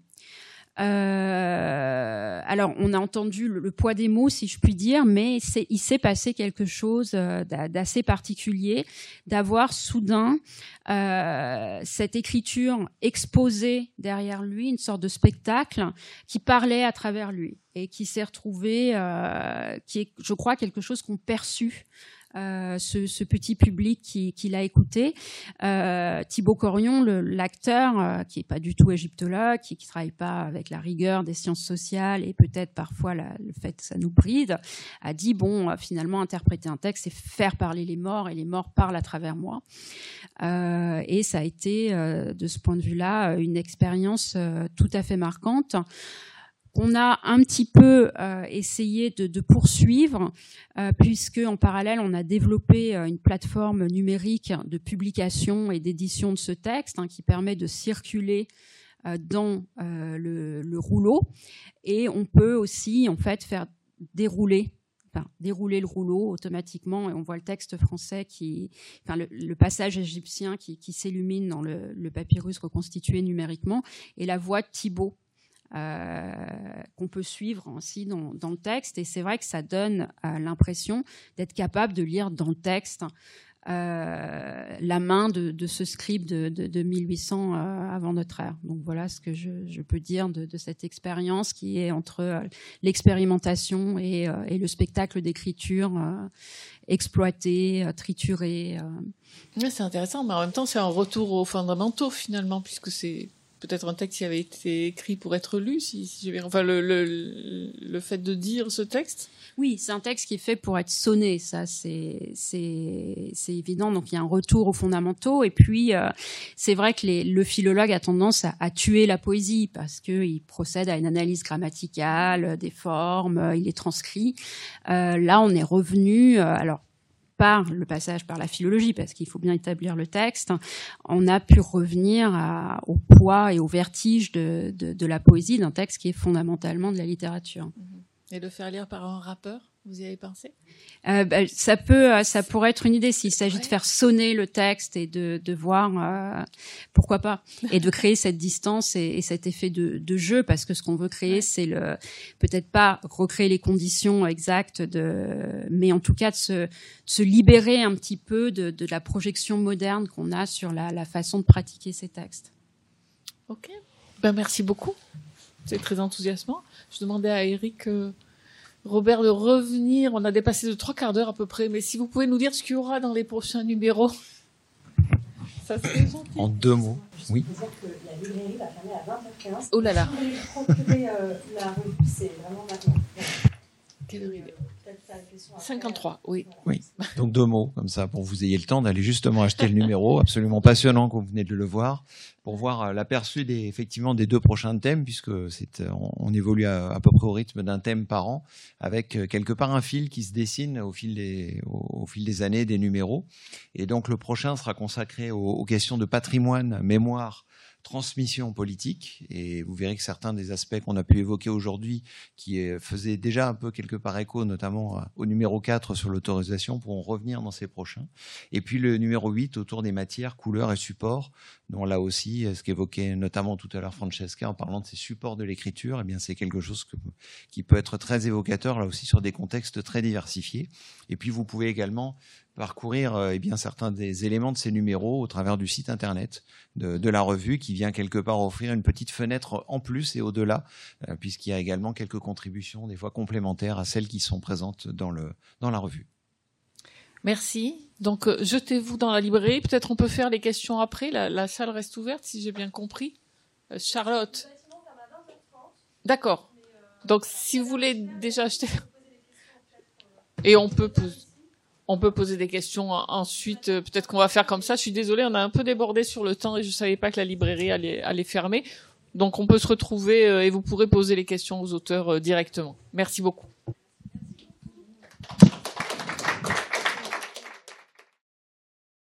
Euh, alors, on a entendu le, le poids des mots, si je puis dire, mais c'est, il s'est passé quelque chose euh, d'assez particulier, d'avoir soudain euh, cette écriture exposée derrière lui, une sorte de spectacle qui parlait à travers lui et qui s'est retrouvé, euh, qui est, je crois, quelque chose qu'on perçut. Euh, ce, ce petit public qui, qui l'a écouté. Euh, Thibaut Corion, le, l'acteur, euh, qui est pas du tout égyptologue, qui, qui travaille pas avec la rigueur des sciences sociales et peut-être parfois la, le fait que ça nous bride, a dit bon, euh, finalement interpréter un texte, c'est faire parler les morts et les morts parlent à travers moi. Euh, et ça a été euh, de ce point de vue-là une expérience euh, tout à fait marquante. On a un petit peu euh, essayé de, de poursuivre, euh, puisque en parallèle, on a développé euh, une plateforme numérique de publication et d'édition de ce texte, hein, qui permet de circuler euh, dans euh, le, le rouleau, et on peut aussi en fait faire dérouler. Enfin, dérouler le rouleau automatiquement et on voit le texte français qui, enfin le, le passage égyptien qui, qui s'illumine dans le, le papyrus reconstitué numériquement et la voix de Thibaut. Euh, qu'on peut suivre ainsi dans, dans le texte, et c'est vrai que ça donne euh, l'impression d'être capable de lire dans le texte euh, la main de, de ce scribe de, de, de mille huit cents euh, avant notre ère. Donc voilà ce que je, je peux dire de, de cette expérience qui est entre euh, l'expérimentation et, euh, et le spectacle d'écriture euh, exploité, euh, trituré. Euh. Ouais, c'est intéressant, mais en même temps c'est un retour aux fondamentaux finalement, puisque c'est peut-être un texte qui avait été écrit pour être lu, si, si j'ai enfin le, le, le fait de dire ce texte. Oui, c'est un texte qui est fait pour être sonné, ça c'est c'est c'est évident. Donc il y a un retour aux fondamentaux, et puis euh, c'est vrai que les, le philologue a tendance à, à tuer la poésie parce que il procède à une analyse grammaticale des formes, il les transcrit. Euh, là, on est revenu, euh, alors. par le passage par la philologie, parce qu'il faut bien établir le texte, on a pu revenir à, au poids et au vertige de, de, de la poésie d'un texte qui est fondamentalement de la littérature. Et le faire lire par un rappeur, vous y avez pensé ? euh, bah, ça peut, ça pourrait être une idée s'il s'agit ouais. de faire sonner le texte et de, de voir, euh, pourquoi pas, et de créer cette distance et, et cet effet de, de jeu, parce que ce qu'on veut créer, ouais. c'est le, peut-être pas recréer les conditions exactes de, mais en tout cas de se, de se libérer un petit peu de, de la projection moderne qu'on a sur la, la façon de pratiquer ces textes. Ok, ben merci beaucoup. C'est très enthousiasmant. Je demandais à Eric, euh, Robert, de revenir. On a dépassé de trois quarts d'heure à peu près, mais si vous pouvez nous dire ce qu'il y aura dans les prochains numéros. Ça serait gentil. En deux mots, oui. Je veux dire que la librairie va fermer à vingt heures quinze. Oh là là. Si vous voulez procurer euh, la revue, c'est vraiment maintenant. Quelle heure il est ? cinquante-trois, oui. Oui. Donc deux mots comme ça pour que vous ayez le temps d'aller justement acheter le numéro, absolument passionnant que vous venez de le voir, pour voir l'aperçu des effectivement des deux prochains thèmes, puisque c'est on, on évolue à, à peu près au rythme d'un thème par an, avec quelque part un fil qui se dessine au fil des au, au fil des années des numéros. Et donc le prochain sera consacré aux, aux questions de patrimoine, mémoire, transmission politique, et vous verrez que certains des aspects qu'on a pu évoquer aujourd'hui, qui faisaient déjà un peu quelque part écho, notamment au numéro quatre sur l'autorisation, pourront revenir dans ces prochains. Et puis le numéro huit autour des matières, couleurs et supports, dont là aussi, ce qu'évoquait notamment tout à l'heure Francesca en parlant de ces supports de l'écriture, eh bien c'est quelque chose que, qui peut être très évocateur là aussi sur des contextes très diversifiés. Et puis vous pouvez également parcourir eh bien certains des éléments de ces numéros au travers du site internet de, de la revue, qui vient quelque part offrir une petite fenêtre en plus et au-delà, euh, puisqu'il y a également quelques contributions des fois complémentaires à celles qui sont présentes dans le dans la revue. Merci. Donc euh, jetez-vous dans la librairie. Peut-être on peut faire les questions après. La, la salle reste ouverte, si j'ai bien compris. Euh, Charlotte. D'accord. Donc, si vous voulez déjà acheter... Et on peut poser, on peut poser des questions ensuite. Peut-être qu'on va faire comme ça. Je suis désolée, on a un peu débordé sur le temps et je savais pas que la librairie allait, allait fermer. Donc, on peut se retrouver et vous pourrez poser les questions aux auteurs directement. Merci beaucoup.